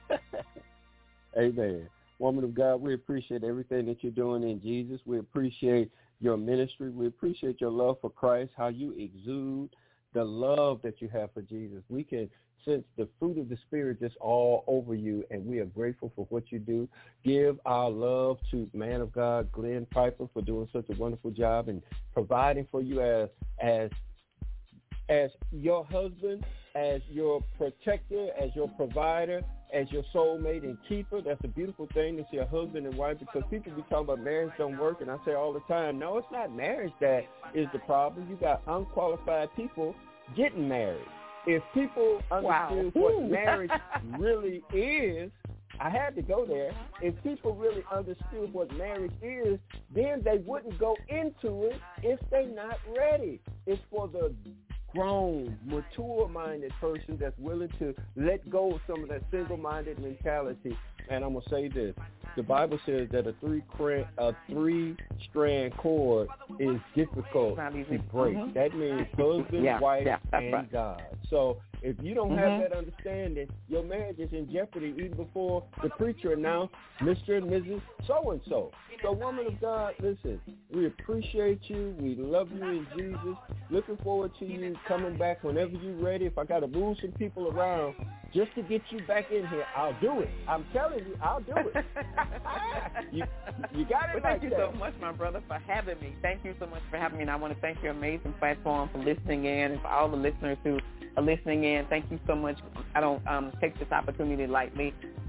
Amen. Woman of God, we appreciate everything that you're doing in Jesus. We appreciate your ministry. We appreciate your love for Christ, how you exude the love that you have for Jesus. We can sense the fruit of the Spirit just all over you, and we are grateful for what you do. Give our love to man of God, Glenn Piper, for doing such a wonderful job and providing for you as as as your husband, as your protector, as your provider, as your soulmate and keeper. That's a beautiful thing to see a husband and wife, because people be talking about marriage don't work, and I say all the time, no, it's not marriage that is the problem. You got unqualified people getting married. If people understood Wow. what marriage really is, I had to go there. If people really understood what marriage is, then they wouldn't go into it if they're not ready. It's for the grown, mature-minded person that's willing to let go of some of that single-minded mentality. And I'm going to say this. The Bible says that a three a three-strand cord is difficult to break. Mm-hmm. That means husband, yeah, wife, yeah, and right. God. So if you don't Mm-hmm. have that understanding, your marriage is in jeopardy even before the preacher announced Mister and Missus So-and-so. So, woman of God, listen, we appreciate you. We love you in Jesus. Looking forward to you coming back whenever you're ready. If I got to move some people around just to get you back in here, I'll do it. I'm telling you, I'll do it. you, you got it Well, like thank you that. so much, my brother, for having me. Thank you so much for having me, and I want to thank your amazing platform for listening in, and for all the listeners who are listening in. Thank you so much. I don't um, take this opportunity lightly.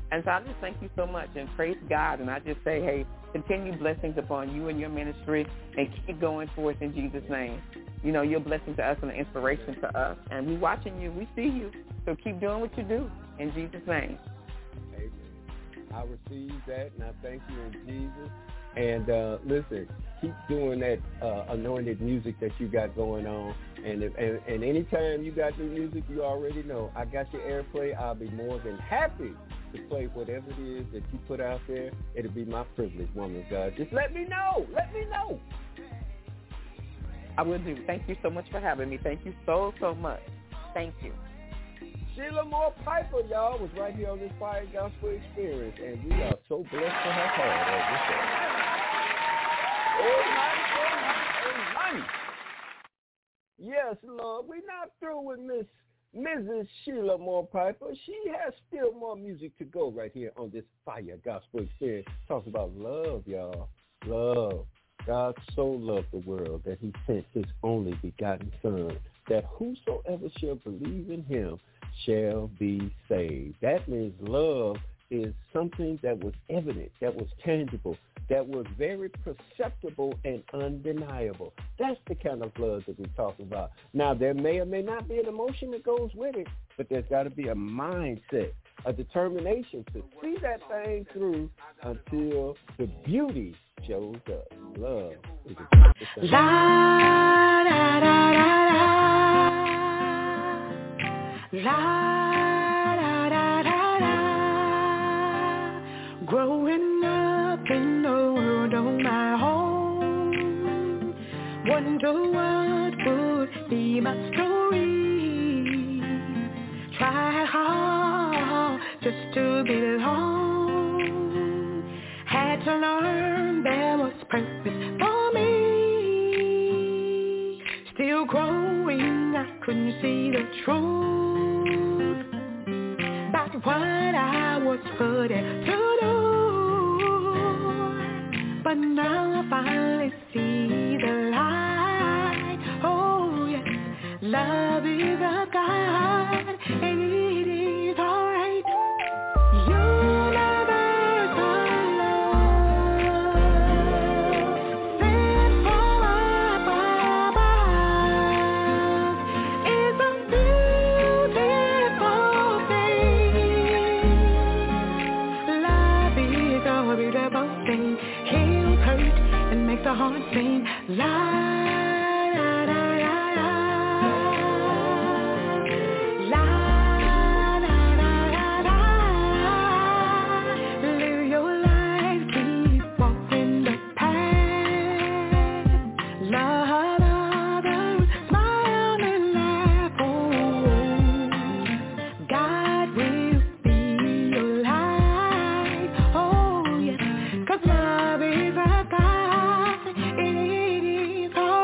And so I just thank you so much and praise God. And I just say, hey, continue blessings upon you and your ministry and keep going forth in Jesus' name. You know, you're a blessing to us and an inspiration to us. And we're watching you. We see you. So keep doing what you do in Jesus' name. Amen. I receive that, and I thank you in Jesus. And uh, listen, keep doing that uh, anointed music that you got going on. And, if, and and anytime you got the music, you already know I got your airplay. I'll be more than happy to play whatever it is that you put out there. It'll be my privilege, woman of God. Just let me know. Let me know. I will do. Thank you so much for having me. Thank you so, so much. Thank you. Sheila Moore Piper, y'all, was right here on this Fire Gospel Experience, and we are so blessed to have her on this show. Oh, my, oh, my, oh, my. Yes, Lord, we're not through with Miss Missus Sheila Moore Piper. She has still more music to go right here on this Fire Gospel Experience. Talks about love, y'all. Love. God so loved the world that he sent his only begotten Son, that whosoever shall believe in him shall be saved. That means love is something that was evident, that was tangible, that was very perceptible and undeniable. That's the kind of love that we're talking about. Now, there may or may not be an emotion that goes with it, but there's got to be a mindset, a determination to see that thing through until the beauty shows up. Love is a type of thing. La, da, da, da, da. La, da, da, da, da. Growing up in the world on my own, wonder what would be my story. Try hard just to belong. Had to learn there was purpose for me. Still growing, I couldn't see the truth about what I was put there to do. But now I finally see the light. Oh yes, love is a God, and it is alright. Universal love, sent from above, is a beautiful thing. Love is a beautiful thing. Heals hurt and makes the heart sing. La, la, la, la, la. La, la, la, la, la. Live your life, keep walking the path. Love others, smile and laugh. Oh, God will be your light. Oh, yes, 'cause love is a God. It is all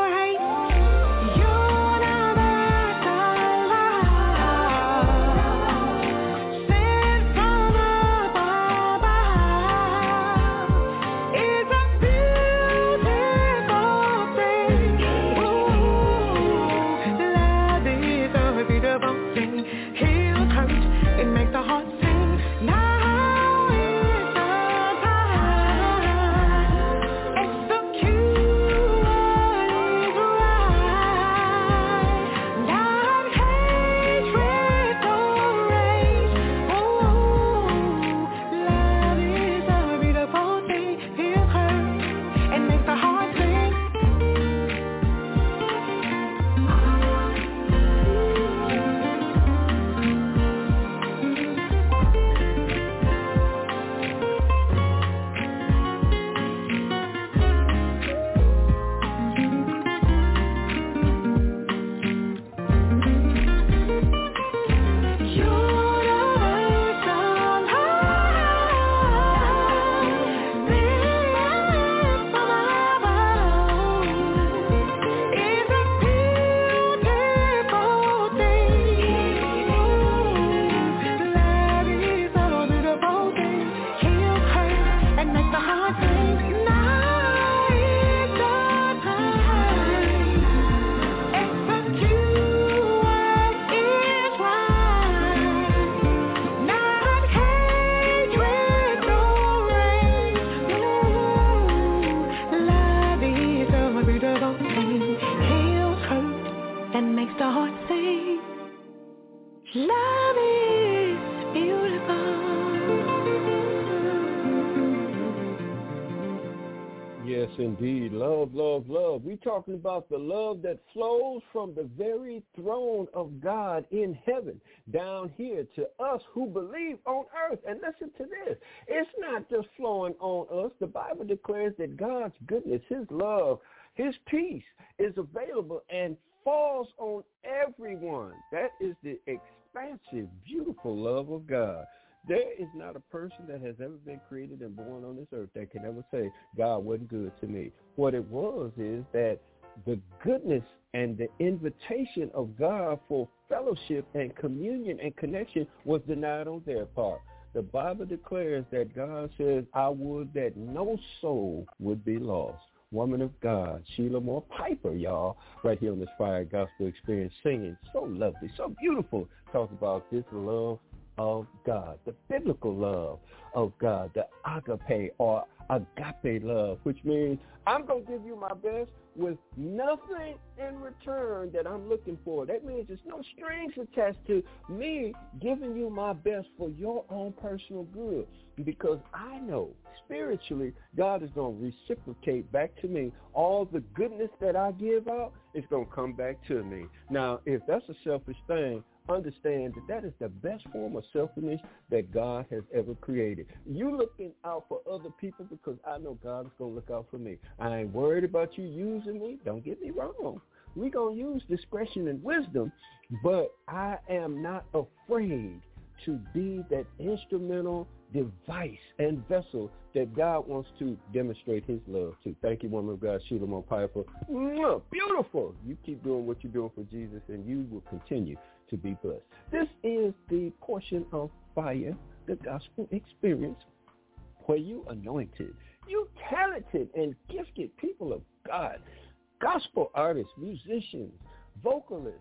Yes, indeed. Love, love, love. We're talking about the love that flows from the very throne of God in heaven down here to us who believe on earth. And listen to this. It's not just flowing on us. The Bible declares that God's goodness, his love, his peace is available and falls on everyone. That is the expansive, beautiful love of God. There is not a person that has ever been created and born on this earth that can ever say, God wasn't good to me. What it was is that the goodness and the invitation of God for fellowship and communion and connection was denied on their part. The Bible declares that God says, I would that no soul would be lost. Woman of God, Sheila Moore Piper, y'all, right here on this Fire Gospel Experience, singing so lovely, so beautiful. Talk about this love of God, the biblical love of God, the agape or agape love, which means I'm going to give you my best with nothing in return that I'm looking for. That means there's no strings attached to me giving you my best for your own personal good, because I know spiritually God is going to reciprocate back to me all the goodness that I give out. It's going to come back to me. Now, if that's a selfish thing, understand that that is the best form of selfishness that God has ever created. You looking out for other people because I know God is going to look out for me. I ain't worried about you using me. Don't get me wrong. We're going to use discretion and wisdom, but I am not afraid to be that instrumental device and vessel that God wants to demonstrate his love to. Thank you, woman of God, Sheila Moore Piper. Beautiful. You keep doing what you're doing for Jesus, and you will continue to be blessed. This is the portion of Fire, the Gospel Experience, where you anointed, you talented and gifted people of God, gospel artists, musicians, vocalists,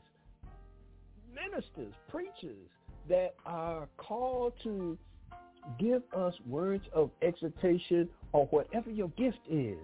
ministers, preachers that are called to give us words of exhortation or whatever your gift is.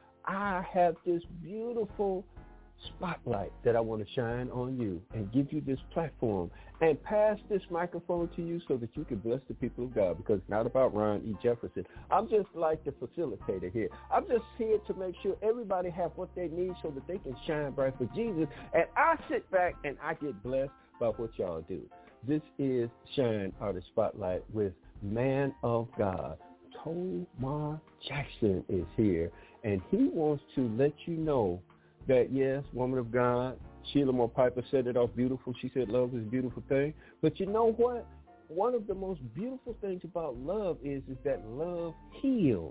I have this beautiful spotlight that I want to shine on you and give you this platform and pass this microphone to you so that you can bless the people of God, because it's not about Ron E. Jefferson. I'm just like the facilitator here. I'm just here to make sure everybody have what they need so that they can shine bright for Jesus, and I sit back and I get blessed by what y'all do. This is Shine Artist Spotlight with Man of God. Tomar Jackson is here, and he wants to let you know that, yes, woman of God, Sheila Moore Piper said it off beautiful. She said love is a beautiful thing. But you know what? One of the most beautiful things about love is, is that love heals.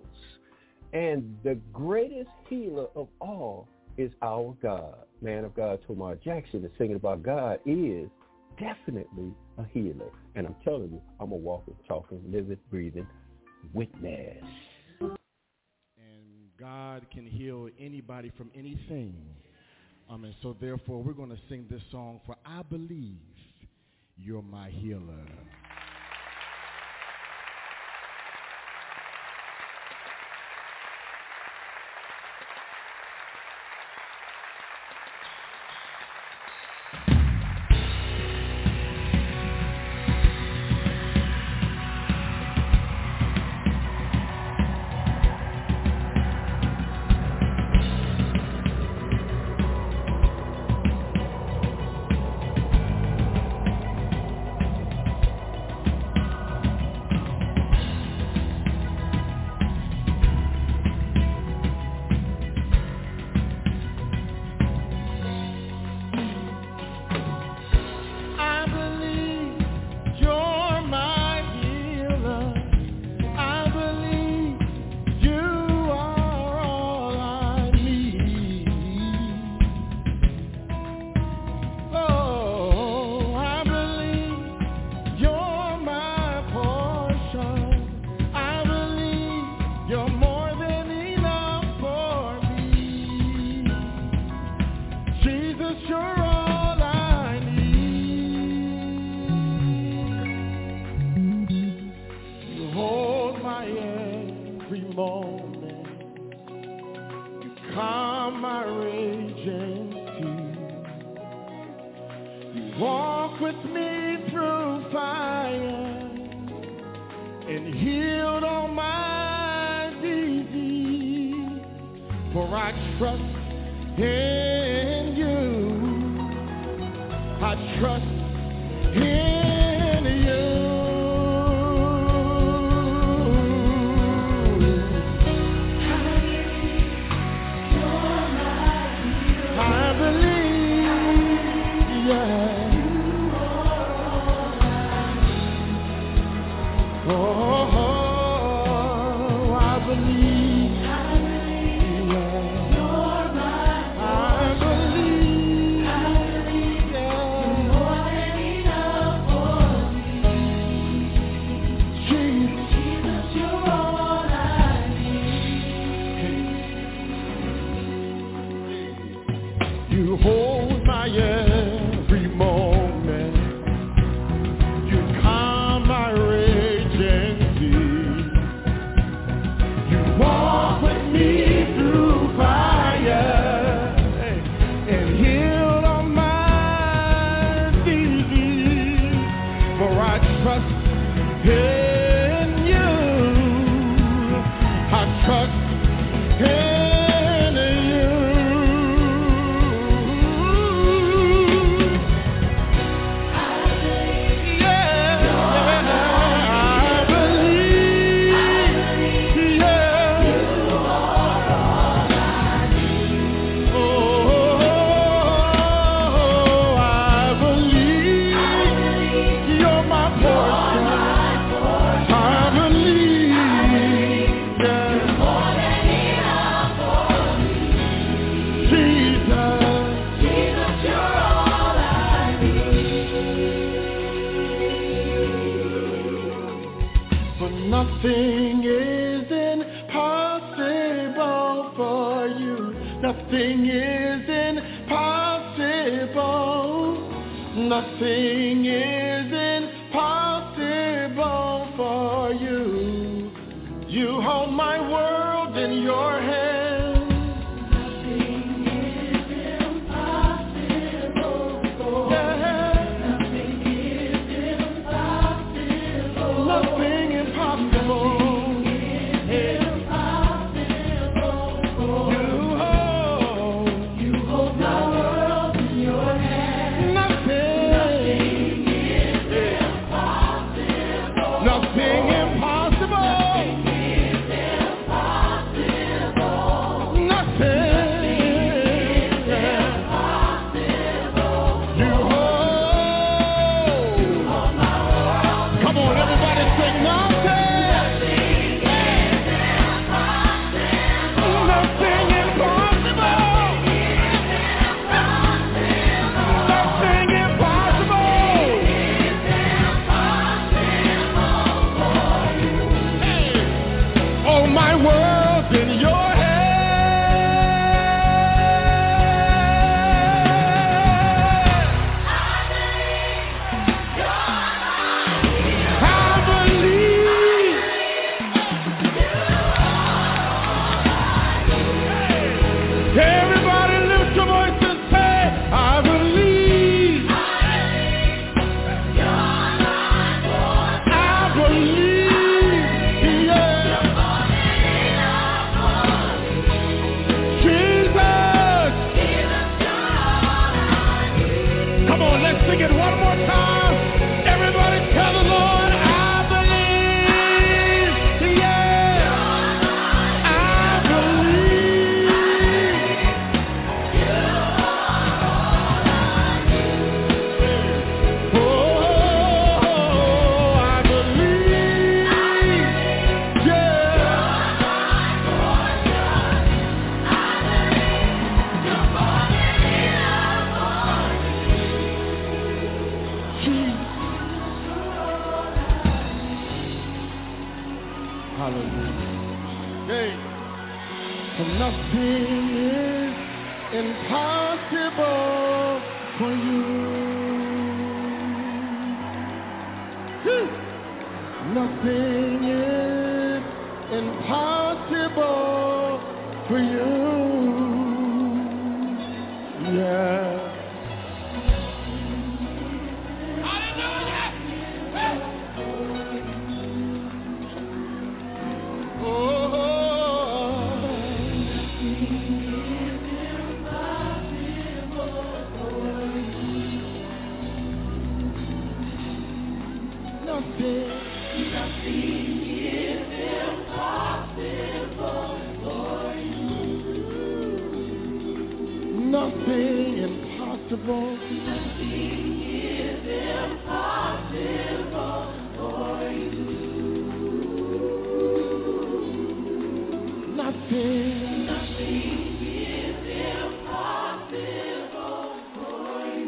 And the greatest healer of all is our God. Man of God, Tomar Jackson, is singing about God is definitely a healer. And I'm telling you, I'm a walking, talking, living, breathing witness. God can heal anybody from anything. Um, and so therefore we're going to sing this song, For I Believe You're My Healer. for I trust in you. I trust in you. I believe, yeah. Oh, I believe. You hold my every moment. You calm my raging sea. You walk with me through fire and heal all my disease. For I trust in you. I trust in nothing is impossible for you. Nothing is impossible. Nothing is impossible for you. You hold my world in your hands. Nothing is impossible for you. Nothing is impossible. Nothing impossible. Nothing is impossible for you. Nothing is impossible for you. Yeah. Oh, impossible. Nothing is impossible for you. Nothing. Nothing is impossible for you.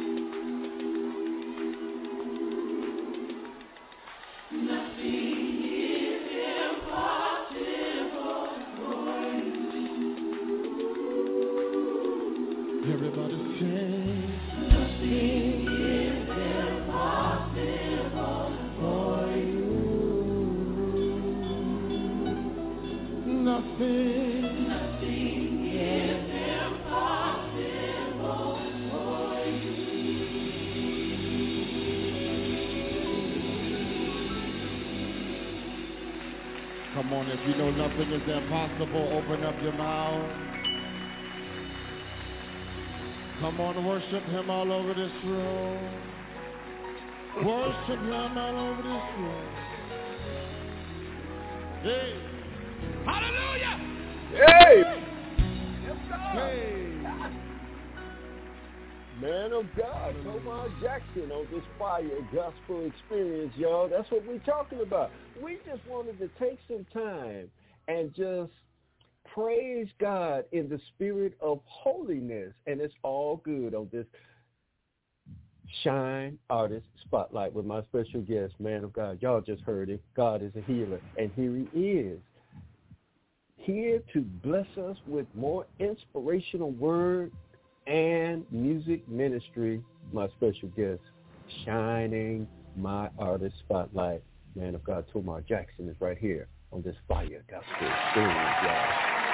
Nothing is impossible for you. Everybody sing. Nothing is impossible for you. Nothing. Nothing is impossible for you. Come on, if you know nothing is impossible, open up your mouth. Come on, worship him all over this room. Worship him all over this room. Hey. Hallelujah! Hey! Hey! Man of God, Tomar Jackson on this Fire Gospel Experience, y'all. That's what we're talking about. We just wanted to take some time and just praise God in the spirit of holiness, and it's all good on this Shine Artist Spotlight with my special guest, Man of God. Y'all just heard it. God is a healer, and here he is, here to bless us with more inspirational word and music ministry. My special guest, shining my artist spotlight, Man of God, Tomar Jackson, is right here on this Fire Gospel Experience, y'all.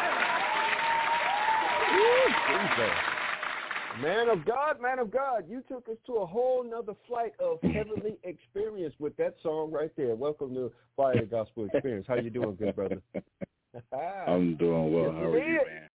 Woo, Jesus. Man of God, man of God, you took us to a whole nother flight of heavenly experience with that song right there. Welcome to Fire Gospel Experience. How you doing, good brother? I'm doing well. Yes, How are you, man?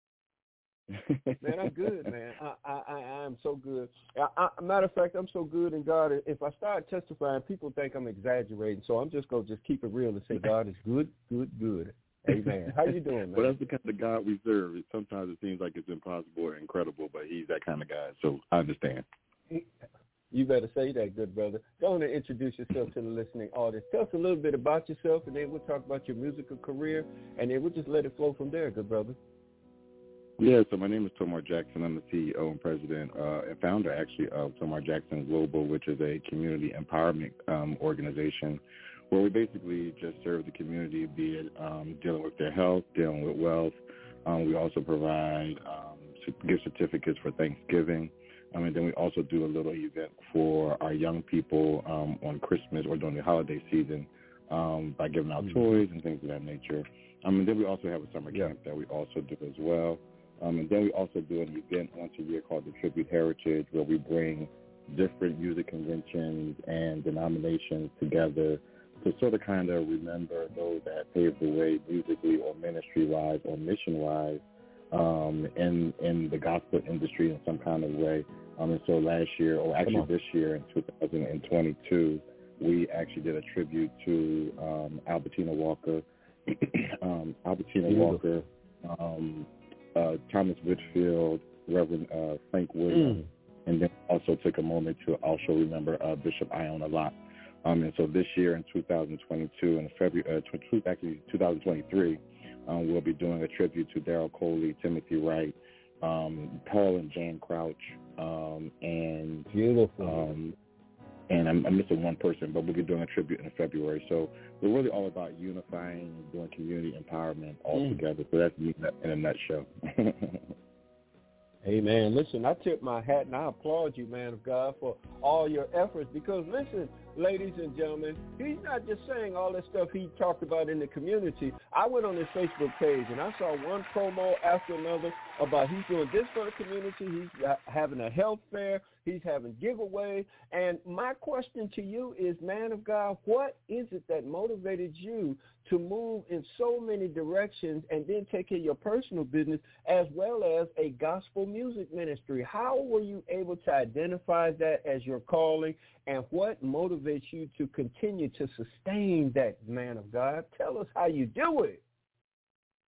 Man, I'm good, man. I I, I am so good. I, I, matter of fact, I'm so good in God. If I start testifying, people think I'm exaggerating. So I'm just gonna just keep it real and say God is good, good, good. Amen. How you doing, man? Well, that's the kind of God we serve. It, sometimes it seems like it's impossible or incredible, but he's that kind of guy. So I understand. You better say that, good brother. Go on and introduce yourself to the listening audience. Tell us a little bit about yourself, and then we'll talk about your musical career, and then we'll just let it flow from there, good brother. Yeah, so my name is Tomar Jackson. I'm the C E O and president uh, and founder, actually, of Tomar Jackson Global, which is a community empowerment um, organization where we basically just serve the community, be it um, dealing with their health, dealing with wealth. Um, we also provide um, gift certificates for Thanksgiving. Um, and then we also do a little event for our young people um, on Christmas or during the holiday season um, by giving out mm-hmm. toys and things of that nature. Um, and then we also have a summer yeah. camp that we also do as well. Um, and then we also do an event once a year called the Tribute Heritage, where we bring different music conventions and denominations together to sort of kind of remember those that paved the way musically or ministry-wise or mission-wise um, in in the gospel industry in some kind of way. Um, and so last year, or actually this year in two thousand twenty-two, we actually did a tribute to um, Albertina Walker, um, Albertina Beautiful. Walker, um, uh, Thomas Whitfield, Reverend uh, Frank Williams, mm. and then also took a moment to also remember uh, Bishop Iona Locke. Um, and so this year in two thousand twenty-two, in February, uh, tw- actually two thousand twenty-three, um, we'll be doing a tribute to Daryl Coley, Timothy Wright, um, Paul and Jan Crouch, um, and beautiful. Um, and I'm, I'm missing one person, but we'll be doing a tribute in February. So we're really all about unifying and doing community empowerment all mm. together. So that's me in a nutshell. Amen. Listen, I tip my hat and I applaud you, man of God, for all your efforts because, listen, ladies and gentlemen, he's not just saying all that stuff he talked about in the community. I went on his Facebook page and I saw one promo after another about he's doing this for the community. He's having a health fair. He's having giveaway. And my question to you is, man of God, what is it that motivated you to move in so many directions and then take care of your personal business as well as a gospel music ministry? How were you able to identify that as your calling, and what motivates you to continue to sustain that, man of God? Tell us how you do it.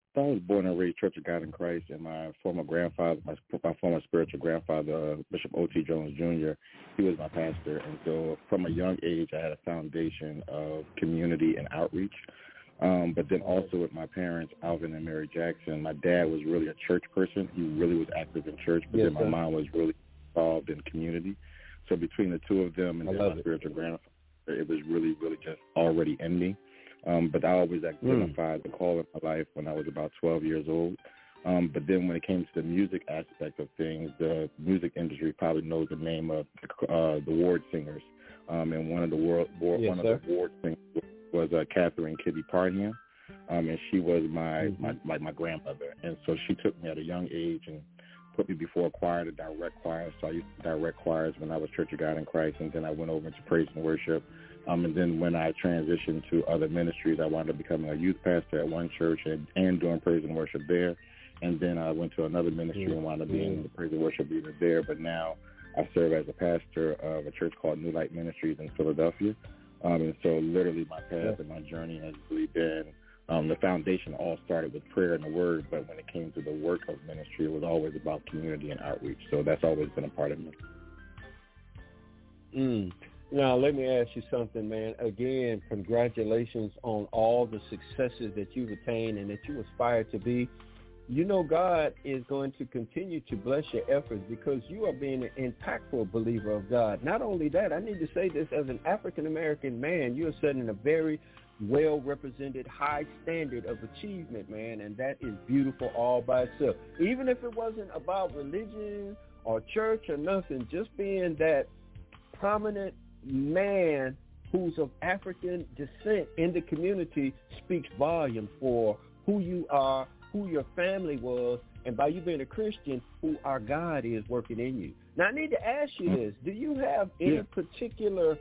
I was born and raised Church of God in Christ, and my former grandfather, my, my former spiritual grandfather, uh, Bishop O T Jones Junior, he was my pastor. And so from a young age, I had a foundation of community and outreach. Um, but then also with my parents, Alvin and Mary Jackson, my dad was really a church person. He really was active in church, but yes, then my sir. mom was really involved in community. So between the two of them and then my it. spiritual grandfather, it was really, really just already in me. Um, but I always identified mm. the call of my life when I was about twelve years old. Um, but then when it came to the music aspect of things, the music industry probably knows the name of uh, the Ward Singers. Um, and one of the world, war, yes, one sir. of the Ward Singers was uh, Catherine Kitty Parham, um, and she was my, mm-hmm. my like my grandmother. And so she took me at a young age and put me before a choir to direct choirs. So I used to direct choirs when I was Church of God in Christ, and then I went over into praise and worship. Um, and then when I transitioned to other ministries, I wound up becoming a youth pastor at one church and, and doing praise and worship there. And then I went to another ministry mm-hmm. and wound up being the praise and worship leader there. But now I serve as a pastor of a church called New Light Ministries in Philadelphia. Um, and so literally my path yeah. and my journey has really been, um, the foundation all started with prayer and the word, but when it came to the work of ministry, it was always about community and outreach. So that's always been a part of me. Mm. Now, let me ask you something, man. Again, congratulations on all the successes that you've attained and that you aspire to be. You know God is going to continue to bless your efforts because you are being an impactful believer of God. Not only that, I need to say this, as an African-American man, you are setting a very well-represented high standard of achievement, man, and that is beautiful all by itself. Even if it wasn't about religion or church or nothing, just being that prominent man who's of African descent in the community speaks volume for who you are, who your family was, and by you being a Christian, who our God is working in you. Now, I need to ask you this. Do you have any yeah. particular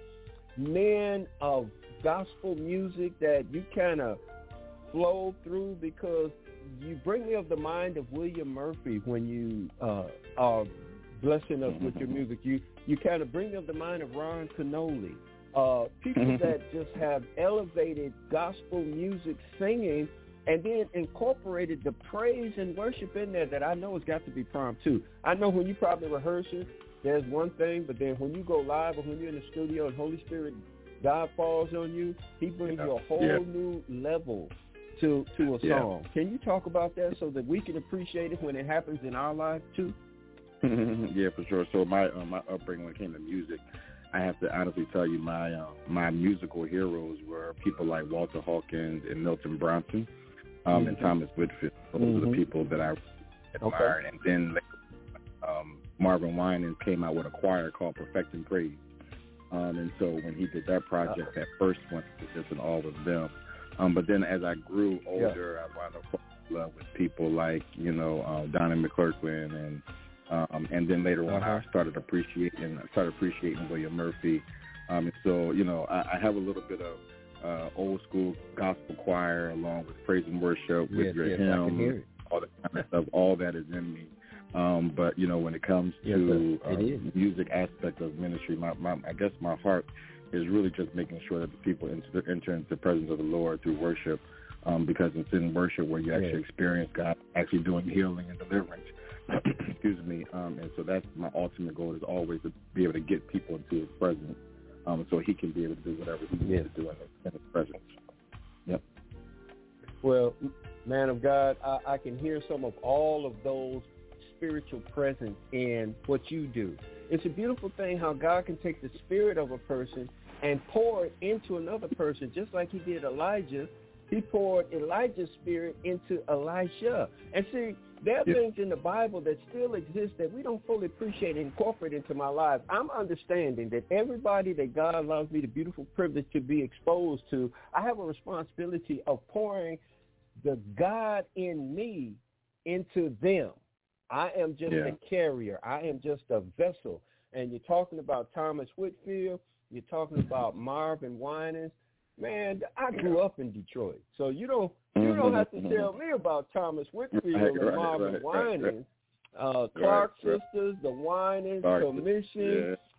men of gospel music that you kind of flow through? Because you bring me of the mind of William Murphy when you uh, are blessing us with your music. You you kind of bring me of the mind of Ron Canoli. Uh, people that just have elevated gospel music singing and then incorporated the praise and worship in there that I know has got to be prompt too. I know when you probably rehearse it, there's one thing, but then when you go live or when you're in the studio and Holy Spirit, God falls on you, he brings yeah. you a whole yeah. new level to to a song. Yeah. Can you talk about that so that we can appreciate it when it happens in our lives too? Yeah, for sure. So my uh, my upbringing when it came to music, I have to honestly tell you my uh, my musical heroes were people like Walter Hawkins and Milton Bronson um, mm-hmm. and Thomas Whitfield. Those mm-hmm. are the people that I admired. Okay. And then um, Marvin Winans came out with a choir called Perfecting Praise. Um, and so when he did that project, that first one was just in all of them. Um, but then as I grew older, yeah. I wound up falling in love with people like, you know, uh, Donnie McClurkin and Um, and then later on, uh-huh. I started appreciating started appreciating William Murphy. Um, and so, you know, I, I have a little bit of uh, old school gospel choir along with praise and worship with yes, your yes, hymns, all that kind of stuff. All that is in me. Um, but you know, when it comes to yes, uh, the music aspect of ministry, my, my I guess my heart is really just making sure that the people enter, enter into the presence of the Lord through worship, um, because it's in worship where you actually yes. experience God actually doing healing and deliverance. Excuse me. Um, and so that's my ultimate goal, is always to be able to get people into his presence, um, so he can be able to do whatever he needs yes. to do in his, in his presence. Yep. Well, man of God, I, I can hear some of all of those spiritual presence in what you do. It's a beautiful thing how God can take the spirit of a person and pour it into another person, just like he did Elijah. He poured Elijah's spirit into Elisha. And see, there are yeah. things in the Bible that still exist that we don't fully appreciate and incorporate into my life. I'm understanding that everybody that God allows me the beautiful privilege to be exposed to, I have a responsibility of pouring the God in me into them. I am just yeah. a carrier. I am just a vessel. And you're talking about Thomas Whitfield. You're talking about Marvin Winans. Man, I grew up in Detroit, so you don't you don't have to tell me about Thomas Whitfield right, and Marvin right, Winans, right, right. Uh, Clark right, Sisters, the Winans, Commission,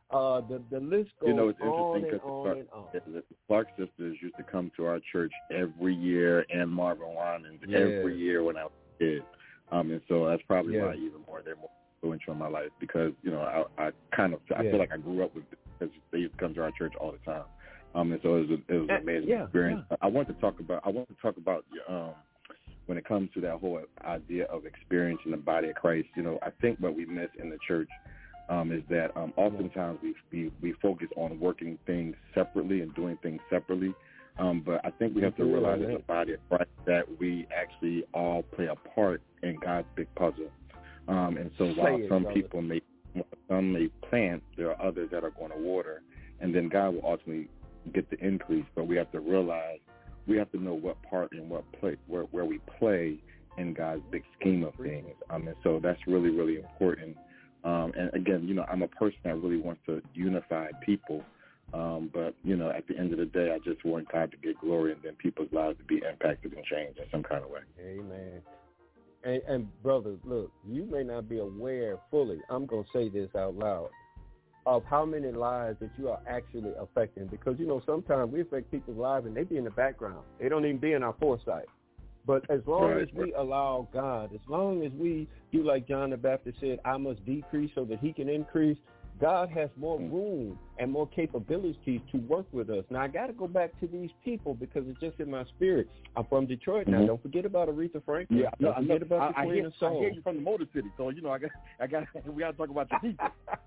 Uh, the the list goes you know, it's on interesting and on because and on. the Clark sisters used to come to our church every year, and Marvin Winans Yeah. every year when I was a kid. Um, and so that's probably Yeah. why even more they're more influential in my life because you know I, I kind of I Yeah. feel like I grew up with them because they used to come to our church all the time. Um, and so it was a, it was an amazing yeah, experience. yeah. I want to talk about I want to talk about um. when it comes to that whole idea of experiencing the body of Christ. You know, I think what we miss in the church um, is that um, oftentimes we, we we focus on working things separately and doing things separately. Um, but I think we have to realize as a body of Christ that we actually all play a part in God's big puzzle. Um, and so while some people may some may plant, there are others that are going to water, and then God will ultimately get the increase. But we have to realize we have to know what part and what play where, where we play in God's big scheme of things. Um, and so that's really, really important. Um, and again, you know, I'm a person that really wants to unify people. Um, but, you know, at the end of the day, I just want God to get glory and then people's lives to be impacted and changed in some kind of way. Amen. And, and brother, look, you may not be aware fully, I'm going to say this out loud, of how many lives that you are actually affecting. Because, you know, sometimes we affect people's lives and they be in the background. They don't even be in our foresight. But as long right, as we allow God, as long as we do like John the Baptist said, I must decrease so that he can increase, God has more room and more capabilities to work with us. Now, I got to go back to these people because it's just in my spirit. I'm from Detroit now. Mm-hmm. Don't forget about Aretha Franklin. Yeah, don't no, forget no, about I, the Queen I hear, of Soul. I hear you from the Motor City, so, you know, I got, I got, we got to talk about your people.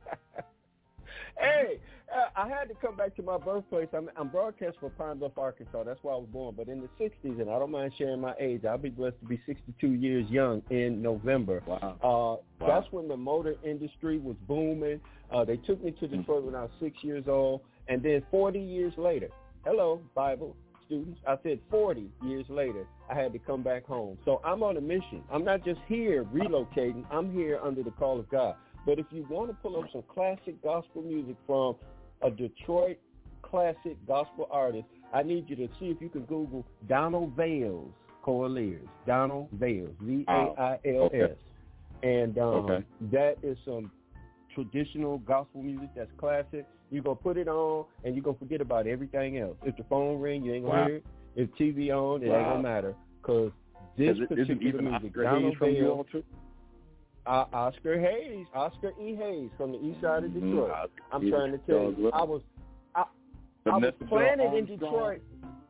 Hey, uh, I had to come back to my birthplace. I'm, I'm broadcast for Pine Bluff, Arkansas. That's where I was born. But in the sixties, and I don't mind sharing my age, I'll be blessed to be sixty-two years young in November. Wow. Uh, wow. That's when the motor industry was booming. Uh, they took me to Detroit when I was six years old. And then forty years later, hello, Bible students, I said forty years later, I had to come back home. So I'm on a mission. I'm not just here relocating. I'm here under the call of God. But if you want to pull up some classic gospel music from a Detroit classic gospel artist, I need you to see if you can Google Donald Vails Coaliers. Donald Vails, V A I L S. Okay. And um, okay. that is some traditional gospel music that's classic. You're going to put it on, and you're going to forget about everything else. If the phone rings, you ain't going to wow. hear it. If T V on, it wow. ain't going to matter. Because this it, particular music, Donald Vails, Uh, Oscar Hayes, Oscar E. Hayes from the east side of Detroit. Mm, I'm trying to tell you, I was, I, I was planted in Detroit.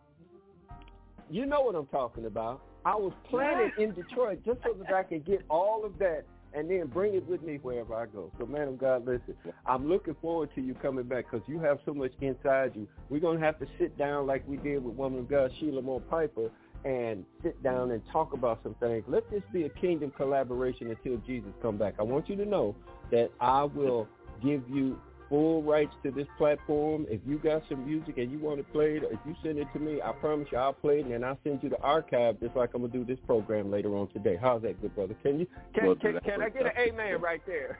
You know what I'm talking about. I was planted in Detroit just so that I could get all of that and then bring it with me wherever I go. So, man of God, listen, I'm looking forward to you coming back because you have so much inside you. We're going to have to sit down like we did with Woman of God, Sheila Moore Piper, and sit down and talk about some things. Let this be a kingdom collaboration until Jesus come back. I want you to know that I will give you full rights to this platform. If you got some music and you want to play it, if you send it to me, I promise you I'll play it, and then I'll send you the archive just like I'm going to do this program later on today. How's that, good brother? Can you can, well, can, can I get an amen right there?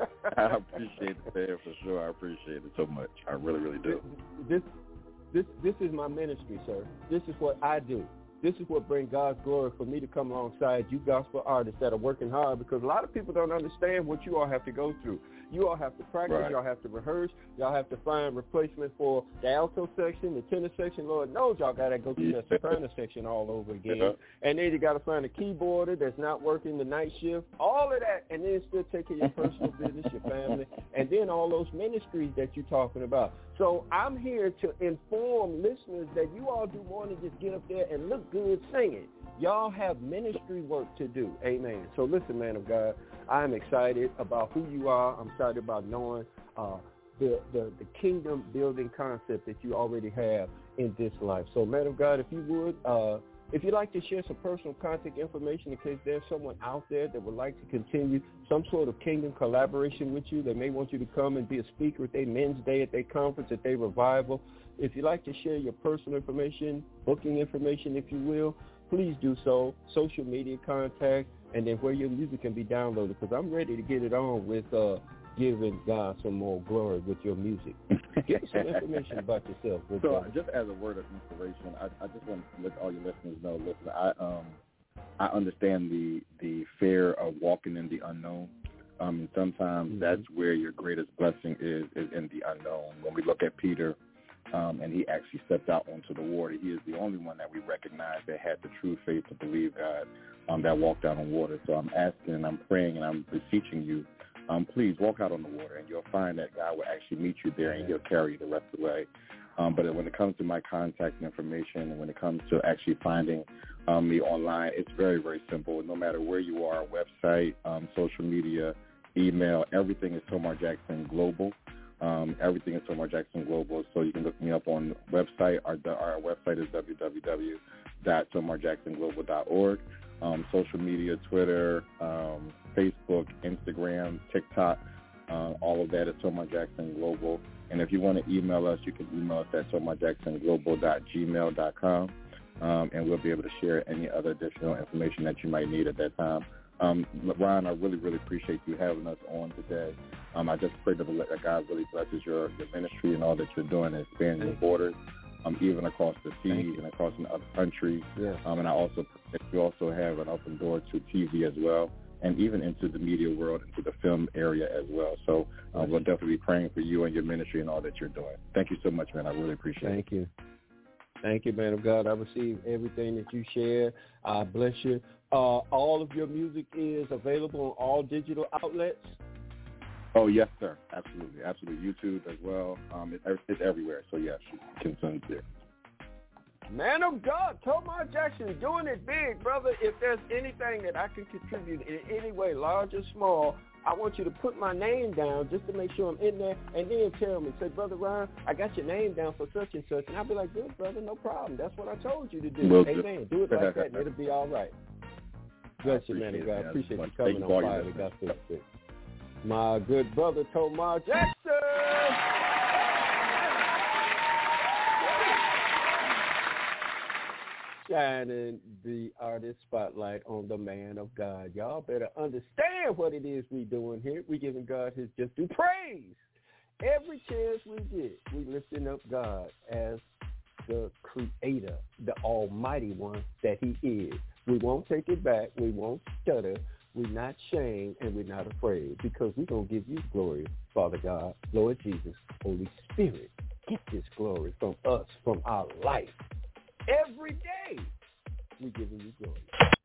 I appreciate it there for sure. I appreciate it so much. I really, really do. This, this, this is my ministry, sir. This is what I do. This is what brings God's glory for me to come alongside you gospel artists that are working hard, because a lot of people don't understand what you all have to go through. You all have to practice. Right. Y'all have to rehearse. Y'all have to find replacement for the alto section, the tenor section. Lord knows y'all got to go through that soprano section all over again. Yeah. And then you got to find a keyboarder that's not working the night shift. All of that, and then still take care of your personal business, your family, and then all those ministries that you're talking about. So I'm here to inform listeners that you all do more than just get up there and look good singing. Y'all have ministry work to do. Amen. So listen, man of God, I'm excited about who you are. I'm excited about knowing uh, the, the, the kingdom building concept that you already have in this life. So, man of God, if you would, uh, if you'd like to share some personal contact information in case there's someone out there that would like to continue some sort of kingdom collaboration with you, they may want you to come and be a speaker at their men's day, at their conference, at their revival. If you'd like to share your personal information, booking information, if you will, please do so. Social media contact, and then where your music can be downloaded, because I'm ready to get it on with uh, giving God some more glory with your music. Give me some information about yourself. So uh, just as a word of inspiration, I, I just want to let all your listeners know, listen, I um I understand the, the fear of walking in the unknown. Um, and sometimes mm-hmm. that's where your greatest blessing is, is in the unknown. When we look at Peter, um, and he actually stepped out onto the water, he is the only one that we recognize that had the true faith to believe God, um, that walked out on water. So I'm asking and I'm praying and I'm beseeching you, um, please walk out on the water, and you'll find that God will actually meet you there, and he'll carry you the rest of the way. Um, but when it comes to my contact information and when it comes to actually finding um, me online, it's very, very simple. No matter where you are, website, um, social media, email, everything is Tomar Jackson Global. Um, everything is Tomar Jackson Global. So you can look me up on the website. Our, our website is w w w dot tomar jackson global dot org. Um, social media, Twitter, um, Facebook, Instagram, TikTok, uh, all of that is Tomar Jackson Global. And if you want to email us, you can email us at tomar jackson global dot gmail dot com, um, and we'll be able to share any other additional information that you might need at that time. Um, Ron, I really, really appreciate you having us on today. Um, I just pray that, that God really blesses your, your ministry and all that you're doing and expanding your borders, um, even across the seas and across in other countries. Yes. Um, and I also pray that you also have an open door to T V as well, and even into the media world, into the film area as well. So uh, we'll definitely be praying for you and your ministry and all that you're doing. Thank you so much, man. I really appreciate Thank it. Thank you. Thank you, man of God. I receive everything that you share. I bless you. Uh, all of your music is available on all digital outlets? Oh, yes, sir. Absolutely. Absolutely. YouTube as well. Um, it, it's everywhere. So, yes, you can send it there. Man of God, Tomar Jackson, doing it big, brother. If there's anything that I can contribute in any way, large or small, I want you to put my name down just to make sure I'm in there, and then tell me, say, Brother Ron, I got your name down for such and such. And I'll be like, good, brother, no problem. That's what I told you to do. Well, amen. Do it like that, and it'll be all right. Bless you, man of God. I appreciate you coming on Fire with Gospel Six. My good brother, Tomar Jackson. Shining the artist spotlight on the man of God. Y'all better understand what it is we doing here. We giving God his just due praise. Every chance we get, we lifting up God as the creator, the almighty one that he is. We won't take it back. We won't stutter. We're not shamed, and we're not afraid, because we're going to give you glory, Father God, Lord Jesus, Holy Spirit. Get this glory from us, from our life. Every day, we're giving you glory.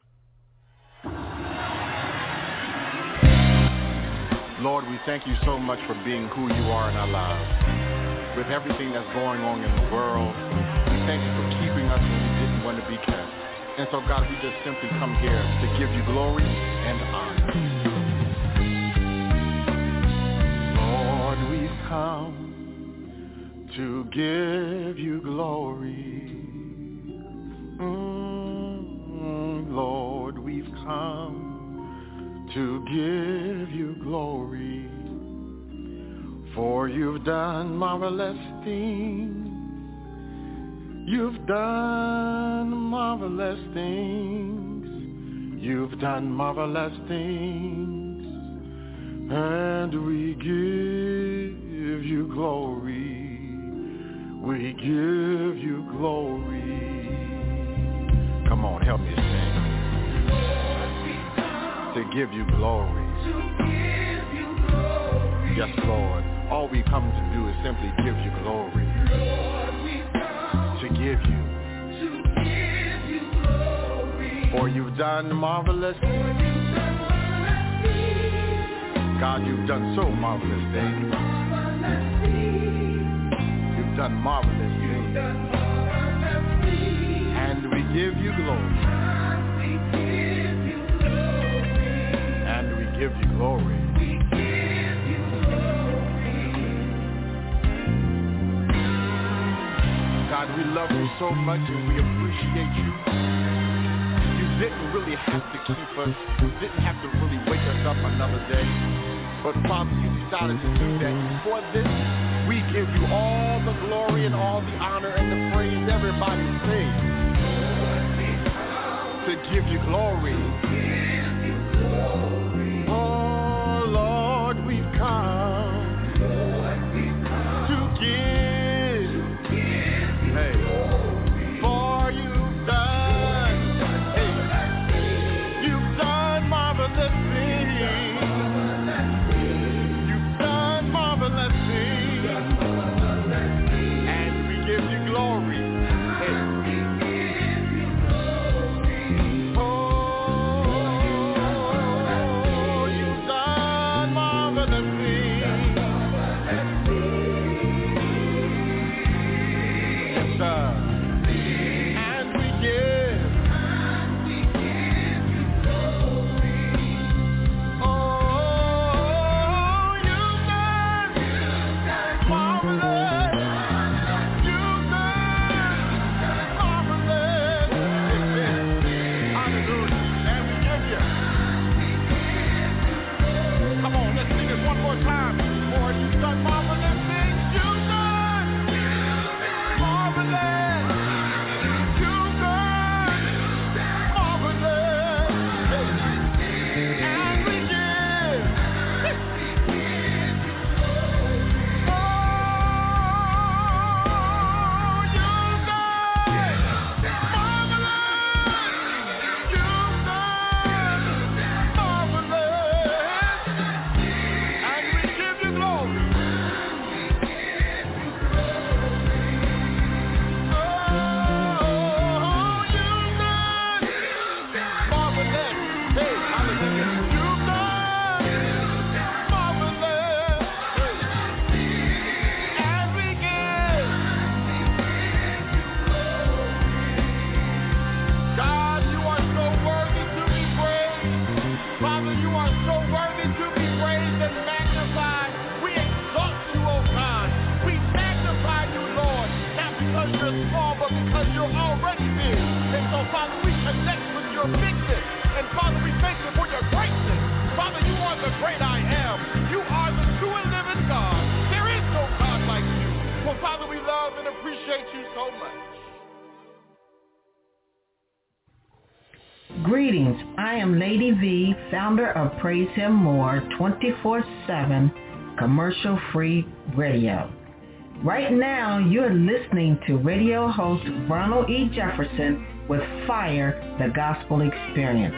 Lord, we thank you so much for being who you are in our lives. With everything that's going on in the world, we thank you for keeping us when we didn't want to be kept. And so, God, we just simply come here to give you glory and honor. Lord, we've come to give you glory. Mm, Lord, we've come to give you glory. For you've done marvelous things. You've done marvelous things. You've done marvelous things. And we give you glory. We give you glory. Come on, help me sing. To give you glory. Yes, Lord. All we come to do is simply give you glory. To give you, to give you glory. For you've done marvelous things. God, you've done so marvelous things. You've done marvelous things. And we give you glory. And we give you glory. God, we love you so much and we appreciate you. You didn't really have to keep us. You didn't have to really wake us up another day. But Father, you decided to do that. For this, we give you all the glory and all the honor and the praise. Everybody sing. To give you glory. Oh, Lord, we've come to give. appreciate you so much. Greetings, I am Lady V, founder of Praise Him More twenty-four seven commercial-free radio. Right now, you're listening to radio host Ronald E. Jefferson with Fire, the Gospel Experience.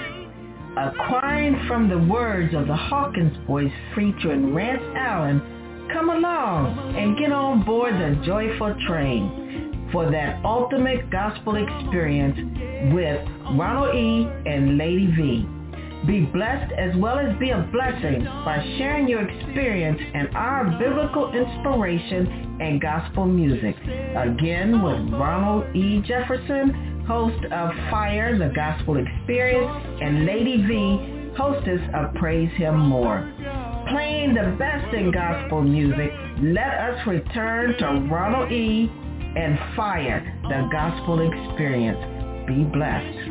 Acquiring from the words of the Hawkins Boys featuring Rance Allen, come along and get on board the joyful train for that ultimate gospel experience with Ronald E. and Lady V. Be blessed as well as be a blessing by sharing your experience and our biblical inspiration and gospel music. Again, with Ronald E. Jefferson, host of Fire, the Gospel Experience, and Lady V, hostess of Praise Him More. Playing the best in gospel music, let us return to Ronald E. and Fire, the Gospel Experience. Be blessed.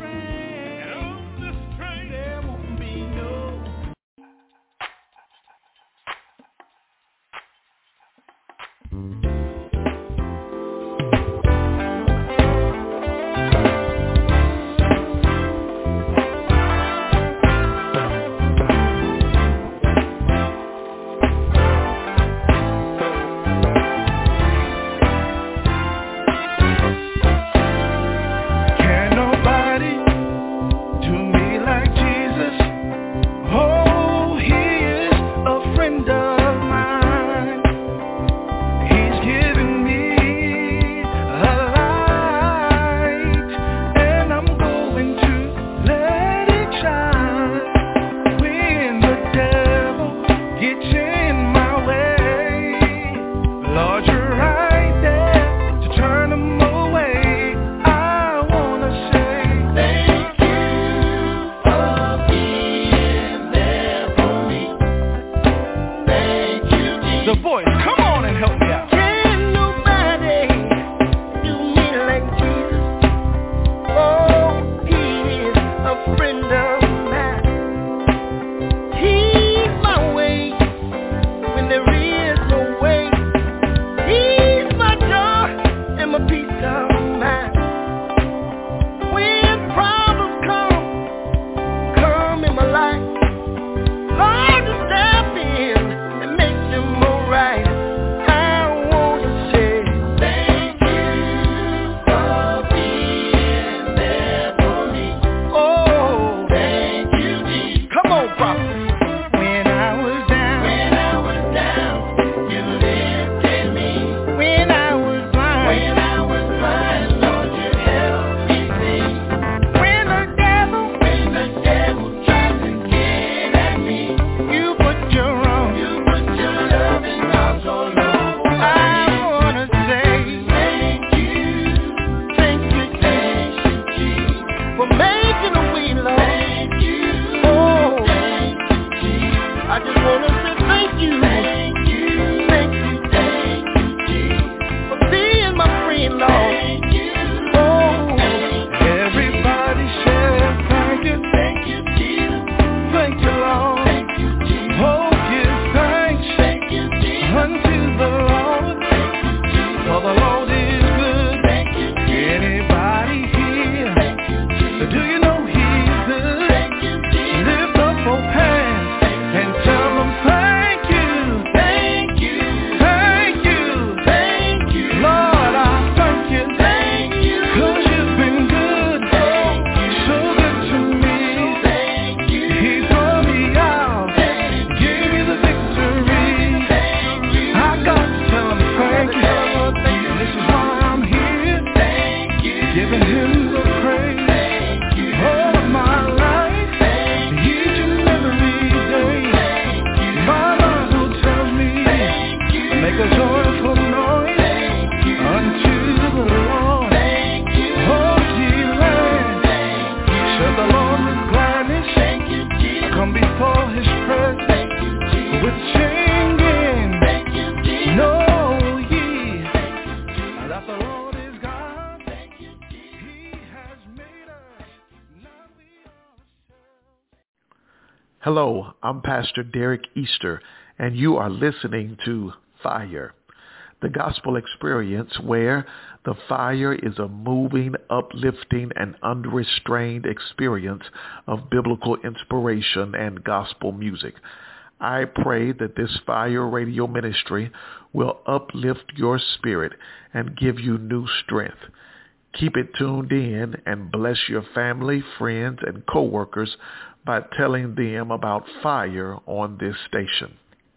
Hello, I'm Pastor Derek Easter, and you are listening to Fire, the gospel experience where the fire is a moving, uplifting, and unrestrained experience of biblical inspiration and gospel music. I pray that this Fire Radio ministry will uplift your spirit and give you new strength. Keep it tuned in and bless your family, friends, and coworkers by telling them about Fire on this station.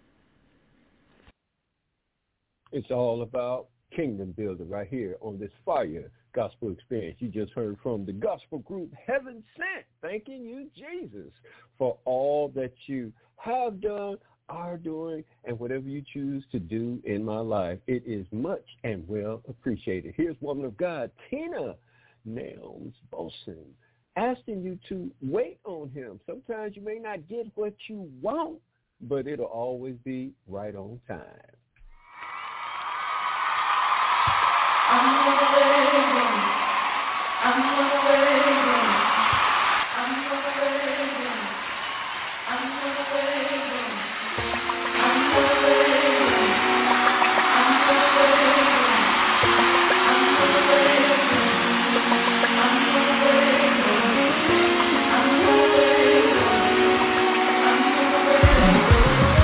It's all about kingdom building right here on this Fire Gospel Experience. You just heard from the gospel group Heaven Sent, thanking you, Jesus, for all that you have done, are doing, and whatever you choose to do in my life. It is much and well appreciated. Here's woman of God, Tina Nelms Boson, asking you to wait on him. Sometimes you may not get what you want, but it'll always be right on time. I'm gonna wait. I'm gonna wait. I'm gonna wait. I'm gonna wait. I'm gonna wait. I'm gonna wait. I'm gonna wait. I'm gonna wait. I'm gonna wait. I'm gonna wait.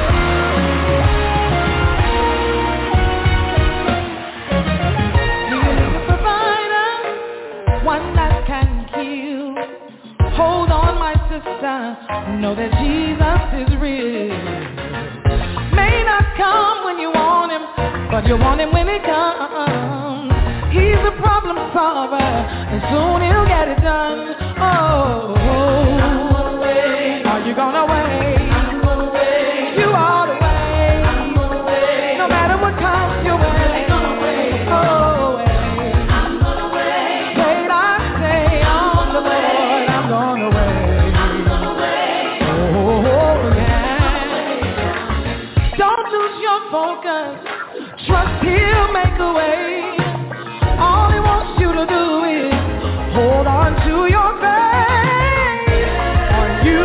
One that can heal. Hold on, my sister. Know that Jesus is real. May not come when you want him, but you want him when he comes. He's a problem solver, and soon he'll get it done. Oh, I'm gonna wait. Are you gonna wait? I'm gonna wait. You ought to wait. I'm gonna wait. No matter what comes your way. I'm gonna wait. Oh. Focus, trust he'll make a way. All he wants you to do is hold on to your faith. Are you?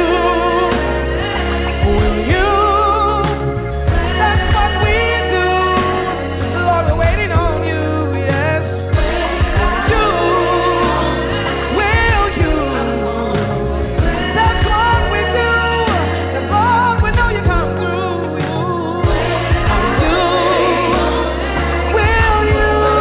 Will you? That's what we do. Lord, we're waiting on you, yes. You, will you? That's what we do. The Lord, we know you come through. Will you?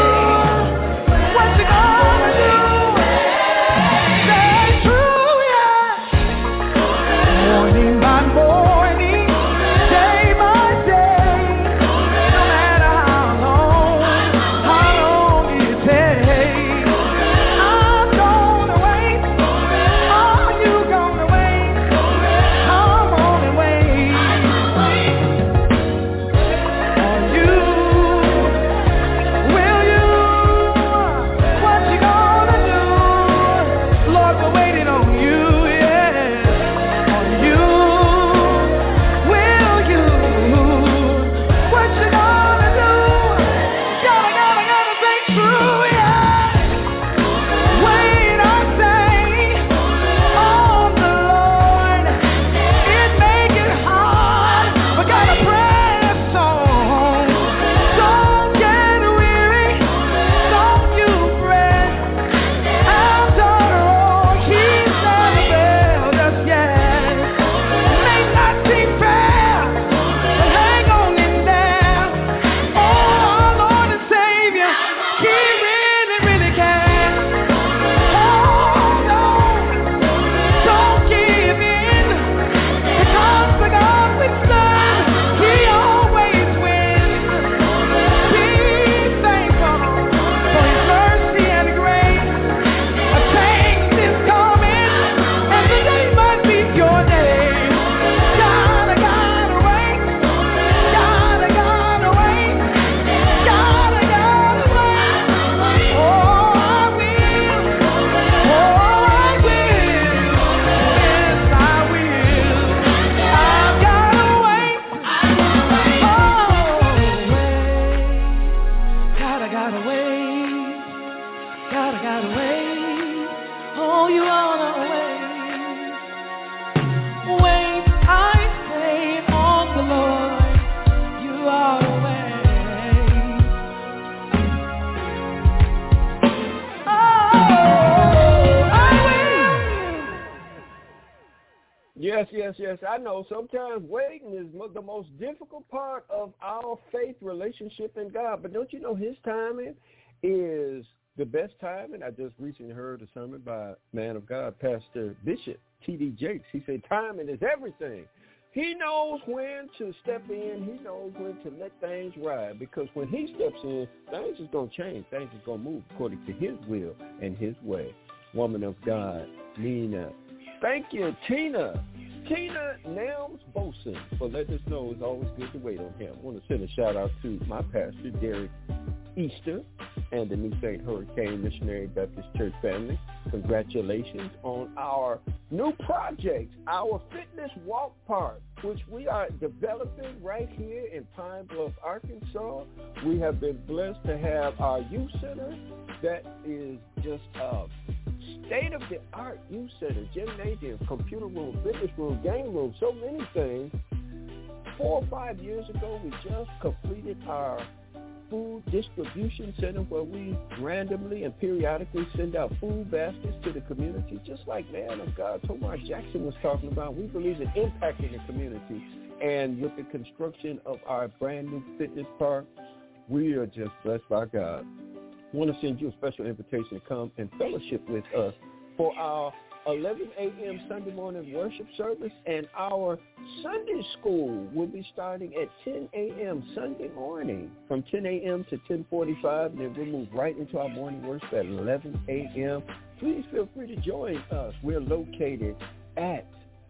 Yes, yes, yes. I know sometimes waiting is mo- the most difficult part of our faith relationship in God. But don't you know his timing is the best timing? I just recently heard a sermon by man of God, Pastor Bishop T D Jakes. He said timing is everything. He knows when to step in. He knows when to let things ride, because when he steps in, things is going to change. Things is going to move according to his will and his way. Woman of God, Nina. Thank you, Tina. Tina Nelms Boson, for letting us know it's always good to wait on him. I want to send a shout out to my pastor, Derek Easter, and the New Saint Hurricane Missionary Baptist Church family. Congratulations on our new project, our Fitness Walk Park, which we are developing right here in Pine Bluff, Arkansas. We have been blessed to have our youth center that is just a state-of-the-art youth center, gymnasium, computer room, fitness room, game room, so many things. Four or five years ago, we just completed our food distribution center where we randomly and periodically send out food baskets to the community, just like man of God Tomar Jackson was talking about. We believe in impacting the community. And with the construction of our brand new fitness park, we are just blessed by God. I want to send you a special invitation to come and fellowship with us for our eleven a.m. Sunday morning worship service, and our Sunday school will be starting at ten a.m. Sunday morning from ten a.m. to ten forty-five, and then we'll move right into our morning worship at eleven a.m. Please feel free to join us. We're located at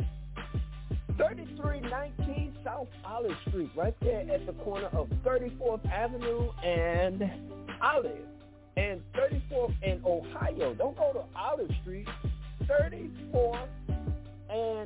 thirty-three nineteen South Olive Street, right there at the corner of thirty-fourth Avenue and Olive, and thirty-fourth and Ohio. Don't go to Olive Street. thirty-fourth and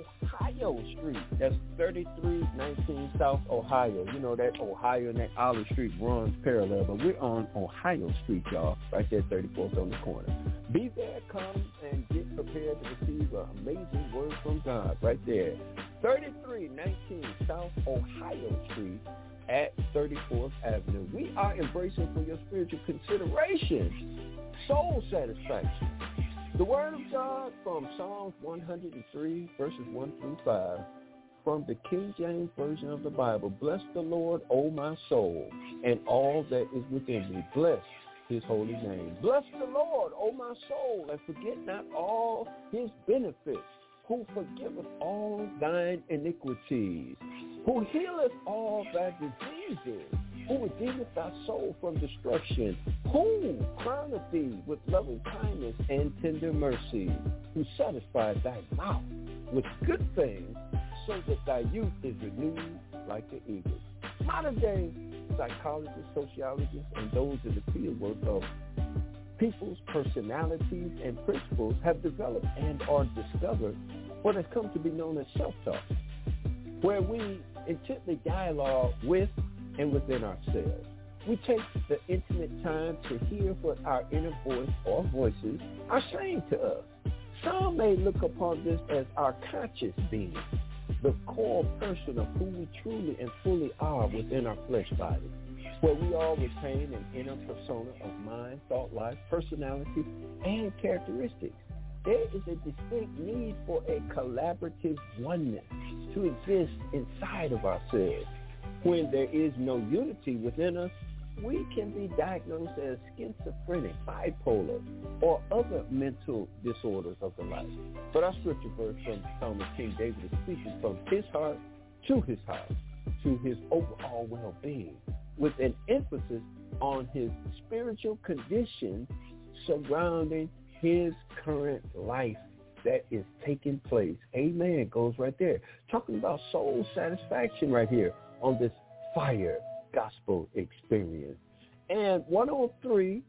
Ohio Street. That's thirty-three nineteen South Ohio. You know that Ohio and that Olive Street runs parallel, but we're on Ohio Street, y'all, right there, thirty-fourth on the corner. Be there, come and get prepared to receive an amazing word from God right there. thirty-three nineteen South Ohio Street at thirty-fourth Avenue. We are embracing for your spiritual consideration soul satisfaction. The word of God from Psalms one hundred three, verses one through five, from the King James Version of the Bible. Bless the Lord, O my soul, and all that is within me. Bless his holy name. Bless the Lord, O my soul, and forget not all his benefits, who forgiveth all thine iniquities, who healeth all thy diseases, who redeemeth thy soul from destruction, who crowneth thee with loving kindness and tender mercy, who satisfied thy mouth with good things, so that thy youth is renewed like the eagle. Modern day psychologists, sociologists, and those in the fieldwork of people's personalities and principles have developed and are discovered what has come to be known as self-talk, where we intently dialogue with and within ourselves. We take the intimate time to hear what our inner voice or voices are saying to us. Some may look upon this as our conscious being, the core person of who we truly and fully are within our flesh body, where we all retain an inner persona of mind, thought life, personality, and characteristics. There is a distinct need for a collaborative oneness to exist inside of ourselves. When there is no unity within us, we can be diagnosed as schizophrenic, bipolar, or other mental disorders of the life. But our scripture verse from Psalm King David is speaking from his heart to his heart, to his overall well-being, with an emphasis on his spiritual condition surrounding his current life that is taking place. Amen. Goes right there. Talking about soul satisfaction right here on this fire gospel experience. And one oh three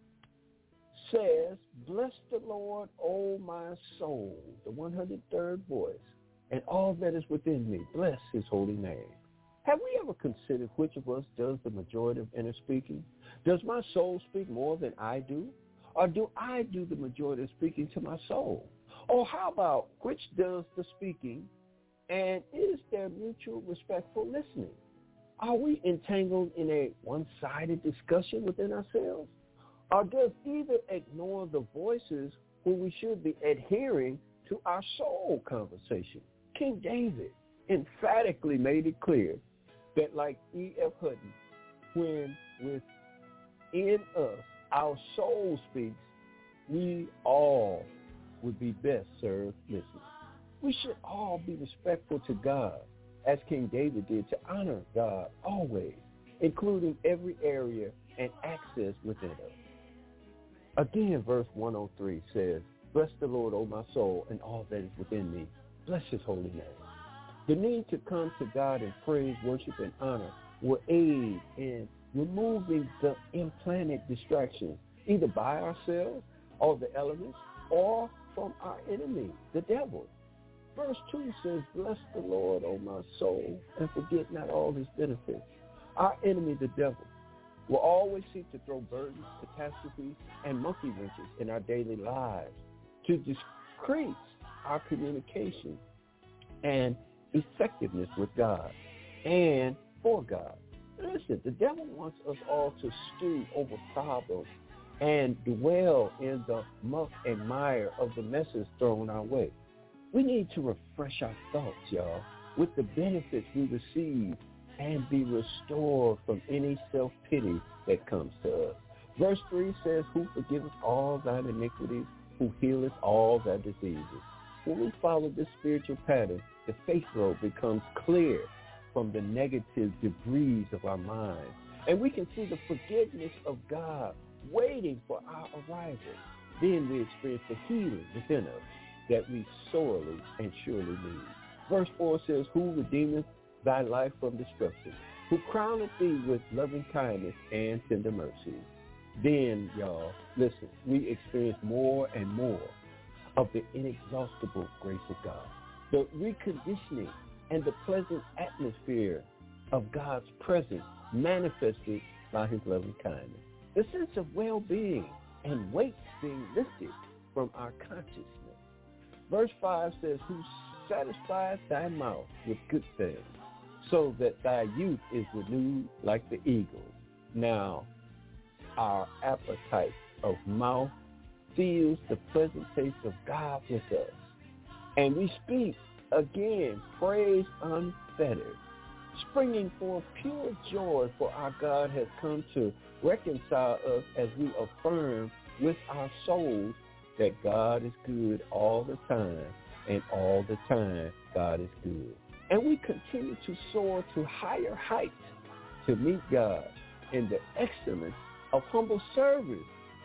says, bless the Lord, O my soul, the one hundred third voice, and all that is within me. Bless his holy name. Have we ever considered which of us does the majority of inner speaking? Does my soul speak more than I do? Or do I do the majority of speaking to my soul? Or how about which does the speaking, and is there mutual respectful listening? Are we entangled in a one-sided discussion within ourselves? Or does either ignore the voices when we should be adhering to our soul conversation? King David emphatically made it clear that, like E F. Hutton, when within us our soul speaks, we all would be best served listening. We should all be respectful to God, as King David did, to honor God always, including every area and access within us. Again, verse one oh three says, bless the Lord, O my soul, and all that is within me. Bless his holy name. The need to come to God in praise, worship, and honor will aid in removing the implanted distractions, either by ourselves or the elements or from our enemy, the devil. Verse two says, bless the Lord, O my soul, and forget not all his benefits. Our enemy, the devil, will always seek to throw burdens, catastrophes, and monkey wrenches in our daily lives to decrease our communication and effectiveness with God and for God. Listen, the devil wants us all to stew over problems and dwell in the muck and mire of the messes thrown our way. We need to refresh our thoughts, y'all, with the benefits we receive and be restored from any self-pity that comes to us. Verse three says, who forgiveth all thine iniquities, who healeth all thy diseases. When we follow this spiritual pattern, the faith road becomes clear from the negative debris of our minds, and we can see the forgiveness of God waiting for our arrival. Then we experience the healing within us that we sorely and surely need. Verse four says, who redeemeth thy life from destruction, who crowneth thee with loving kindness and tender mercies. Then, y'all, listen, we experience more and more of the inexhaustible grace of God, the reconditioning and the pleasant atmosphere of God's presence manifested by his loving kindness, the sense of well-being and weight being lifted from our consciousness. Verse five says, who satisfies thy mouth with good things, so that thy youth is renewed like the eagle. Now, our appetite of mouth feels the pleasant taste of God with us. And we speak, again, praise unfettered, springing forth pure joy, for our God has come to reconcile us as we affirm with our souls that God is good all the time, and all the time God is good. And we continue to soar to higher heights to meet God in the excellence of humble service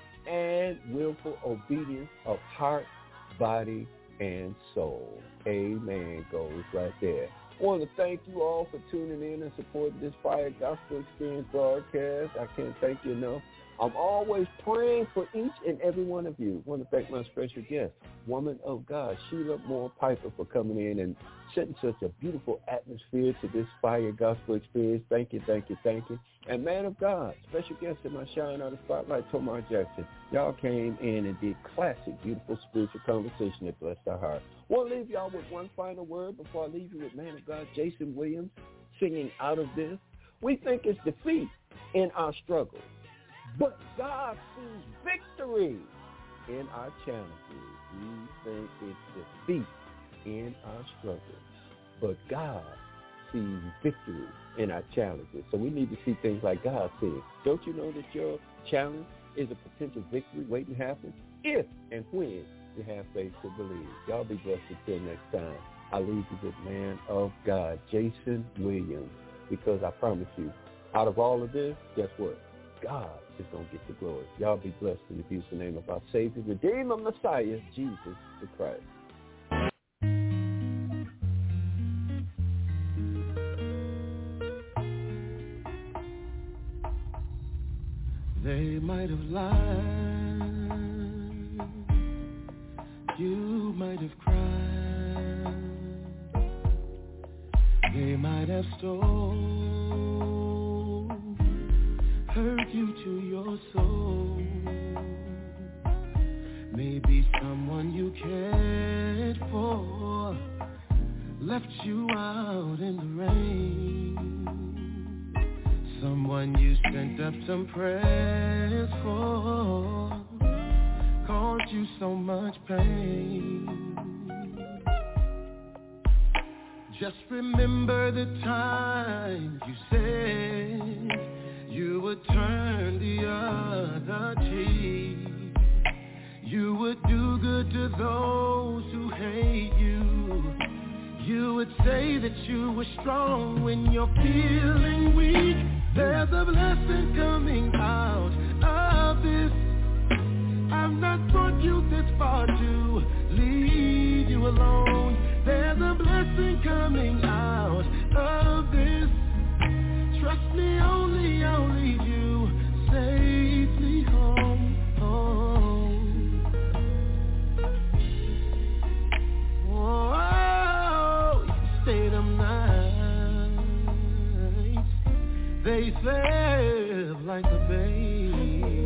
and willful obedience of heart, body, and soul. Amen goes right there. I want to thank you all for tuning in and supporting this Fire Gospel Experience broadcast. I can't thank you enough. I'm always praying for each and every one of you. I want to thank my special guest, woman of God, Sheila Moore Piper, for coming in and setting such a beautiful atmosphere to this Fire Gospel Experience. Thank you, thank you, thank you. And man of God, special guest in my Shine Out of Spotlight, Tomar Jackson. Y'all came in and did classic, beautiful spiritual conversation that blessed our heart. I want to leave y'all with one final word before I leave you with man of God, Jason Williams, singing Out of This. We think it's defeat in our struggle, but God sees victory in our challenges. We think it's defeat in our struggle, but God sees victory in our challenges. So we need to see things like God sees. Don't you know that your challenge is a potential victory waiting to happen if and when you have faith to believe? Y'all be blessed until next time. I leave you with man of God, Jason Williams, because I promise you, out of all of this, guess what? God is going to get the glory. Y'all be blessed in the beautiful name of our Savior, Redeemer, Messiah, Jesus the Christ. They might have lied, you might have cried, they might have stole, hurt you to your soul. Maybe someone you cared for left you out in the rain. Someone you sent up some prayers for caused you so much pain. Just remember the time you said you would turn the other cheek. You would do good to those who hate you. You would say that you were strong when you're feeling weak. There's a blessing coming out of this. I've not brought you this far to leave you alone. There's a blessing coming out of this. Trust me, only I'll lead you safely home, home. Oh, you stayed up nights. They slept like a baby.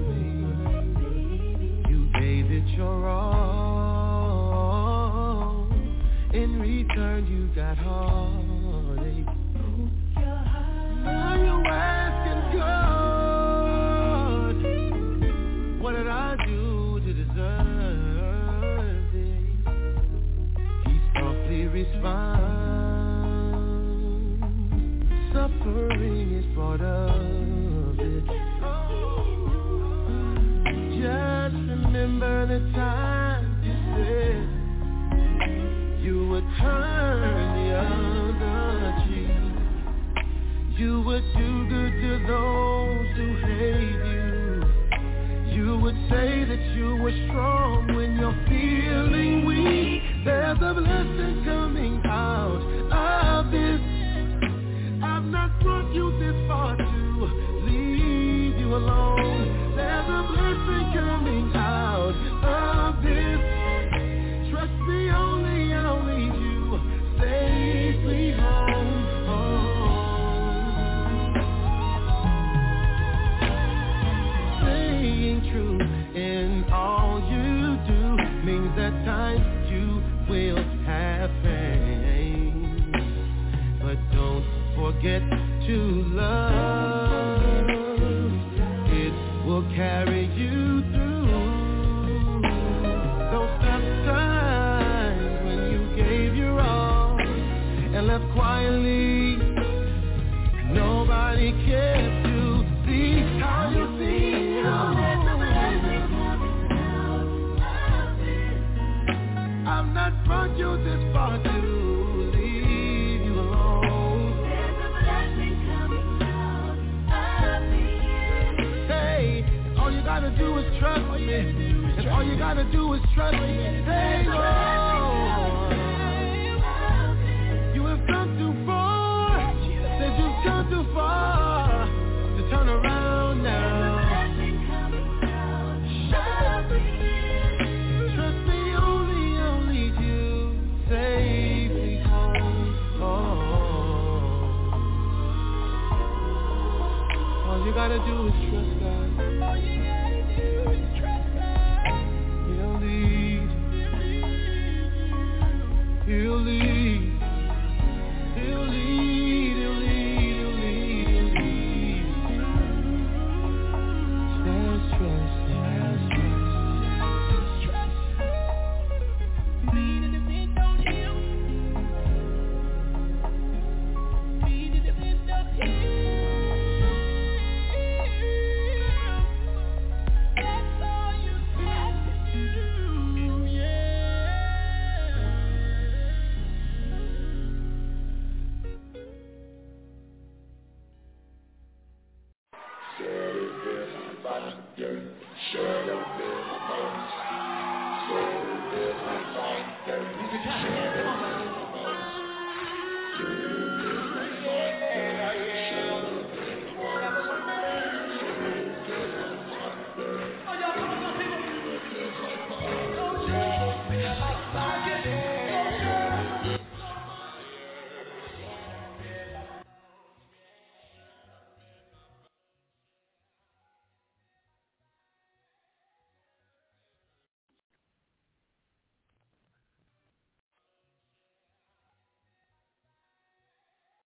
You gave it your all. In return, you got heartache. Now you're asking God, what did I do to deserve this? He softly responds, suffering is part of it. Just remember the time you said you would turn the other cheek. You would do good to those who hate you. You would say that you were strong when you're feeling weak. There's a blessing coming out of this. I've not brought you this far to leave you alone. There's a blessing coming out of this. Trust me, only I'll lead you safely home, home. Staying true in all you do means that times you will have pain, but don't forget to love. It will carry you through those tough times when you gave your all and left quietly. Nobody cares to see how you feel. I've not brought you this far to leave you alone. There's a blessing coming out of me. Hey, all you gotta do is trust me. And all you gotta do is trust me. Hey, Lord, you have come too far. Said you've come too far to turn around now. Trust me, only I'll lead you safely home. Oh. All you gotta do is trust God. All you gotta do is trust God. He'll lead. He'll lead. He'll lead. He'll lead. He'll lead. He'll lead. Just trust Him. Just trust Him. Lead and depend on Him. Lead and depend on Him. That's all you have to do, yeah. Come on.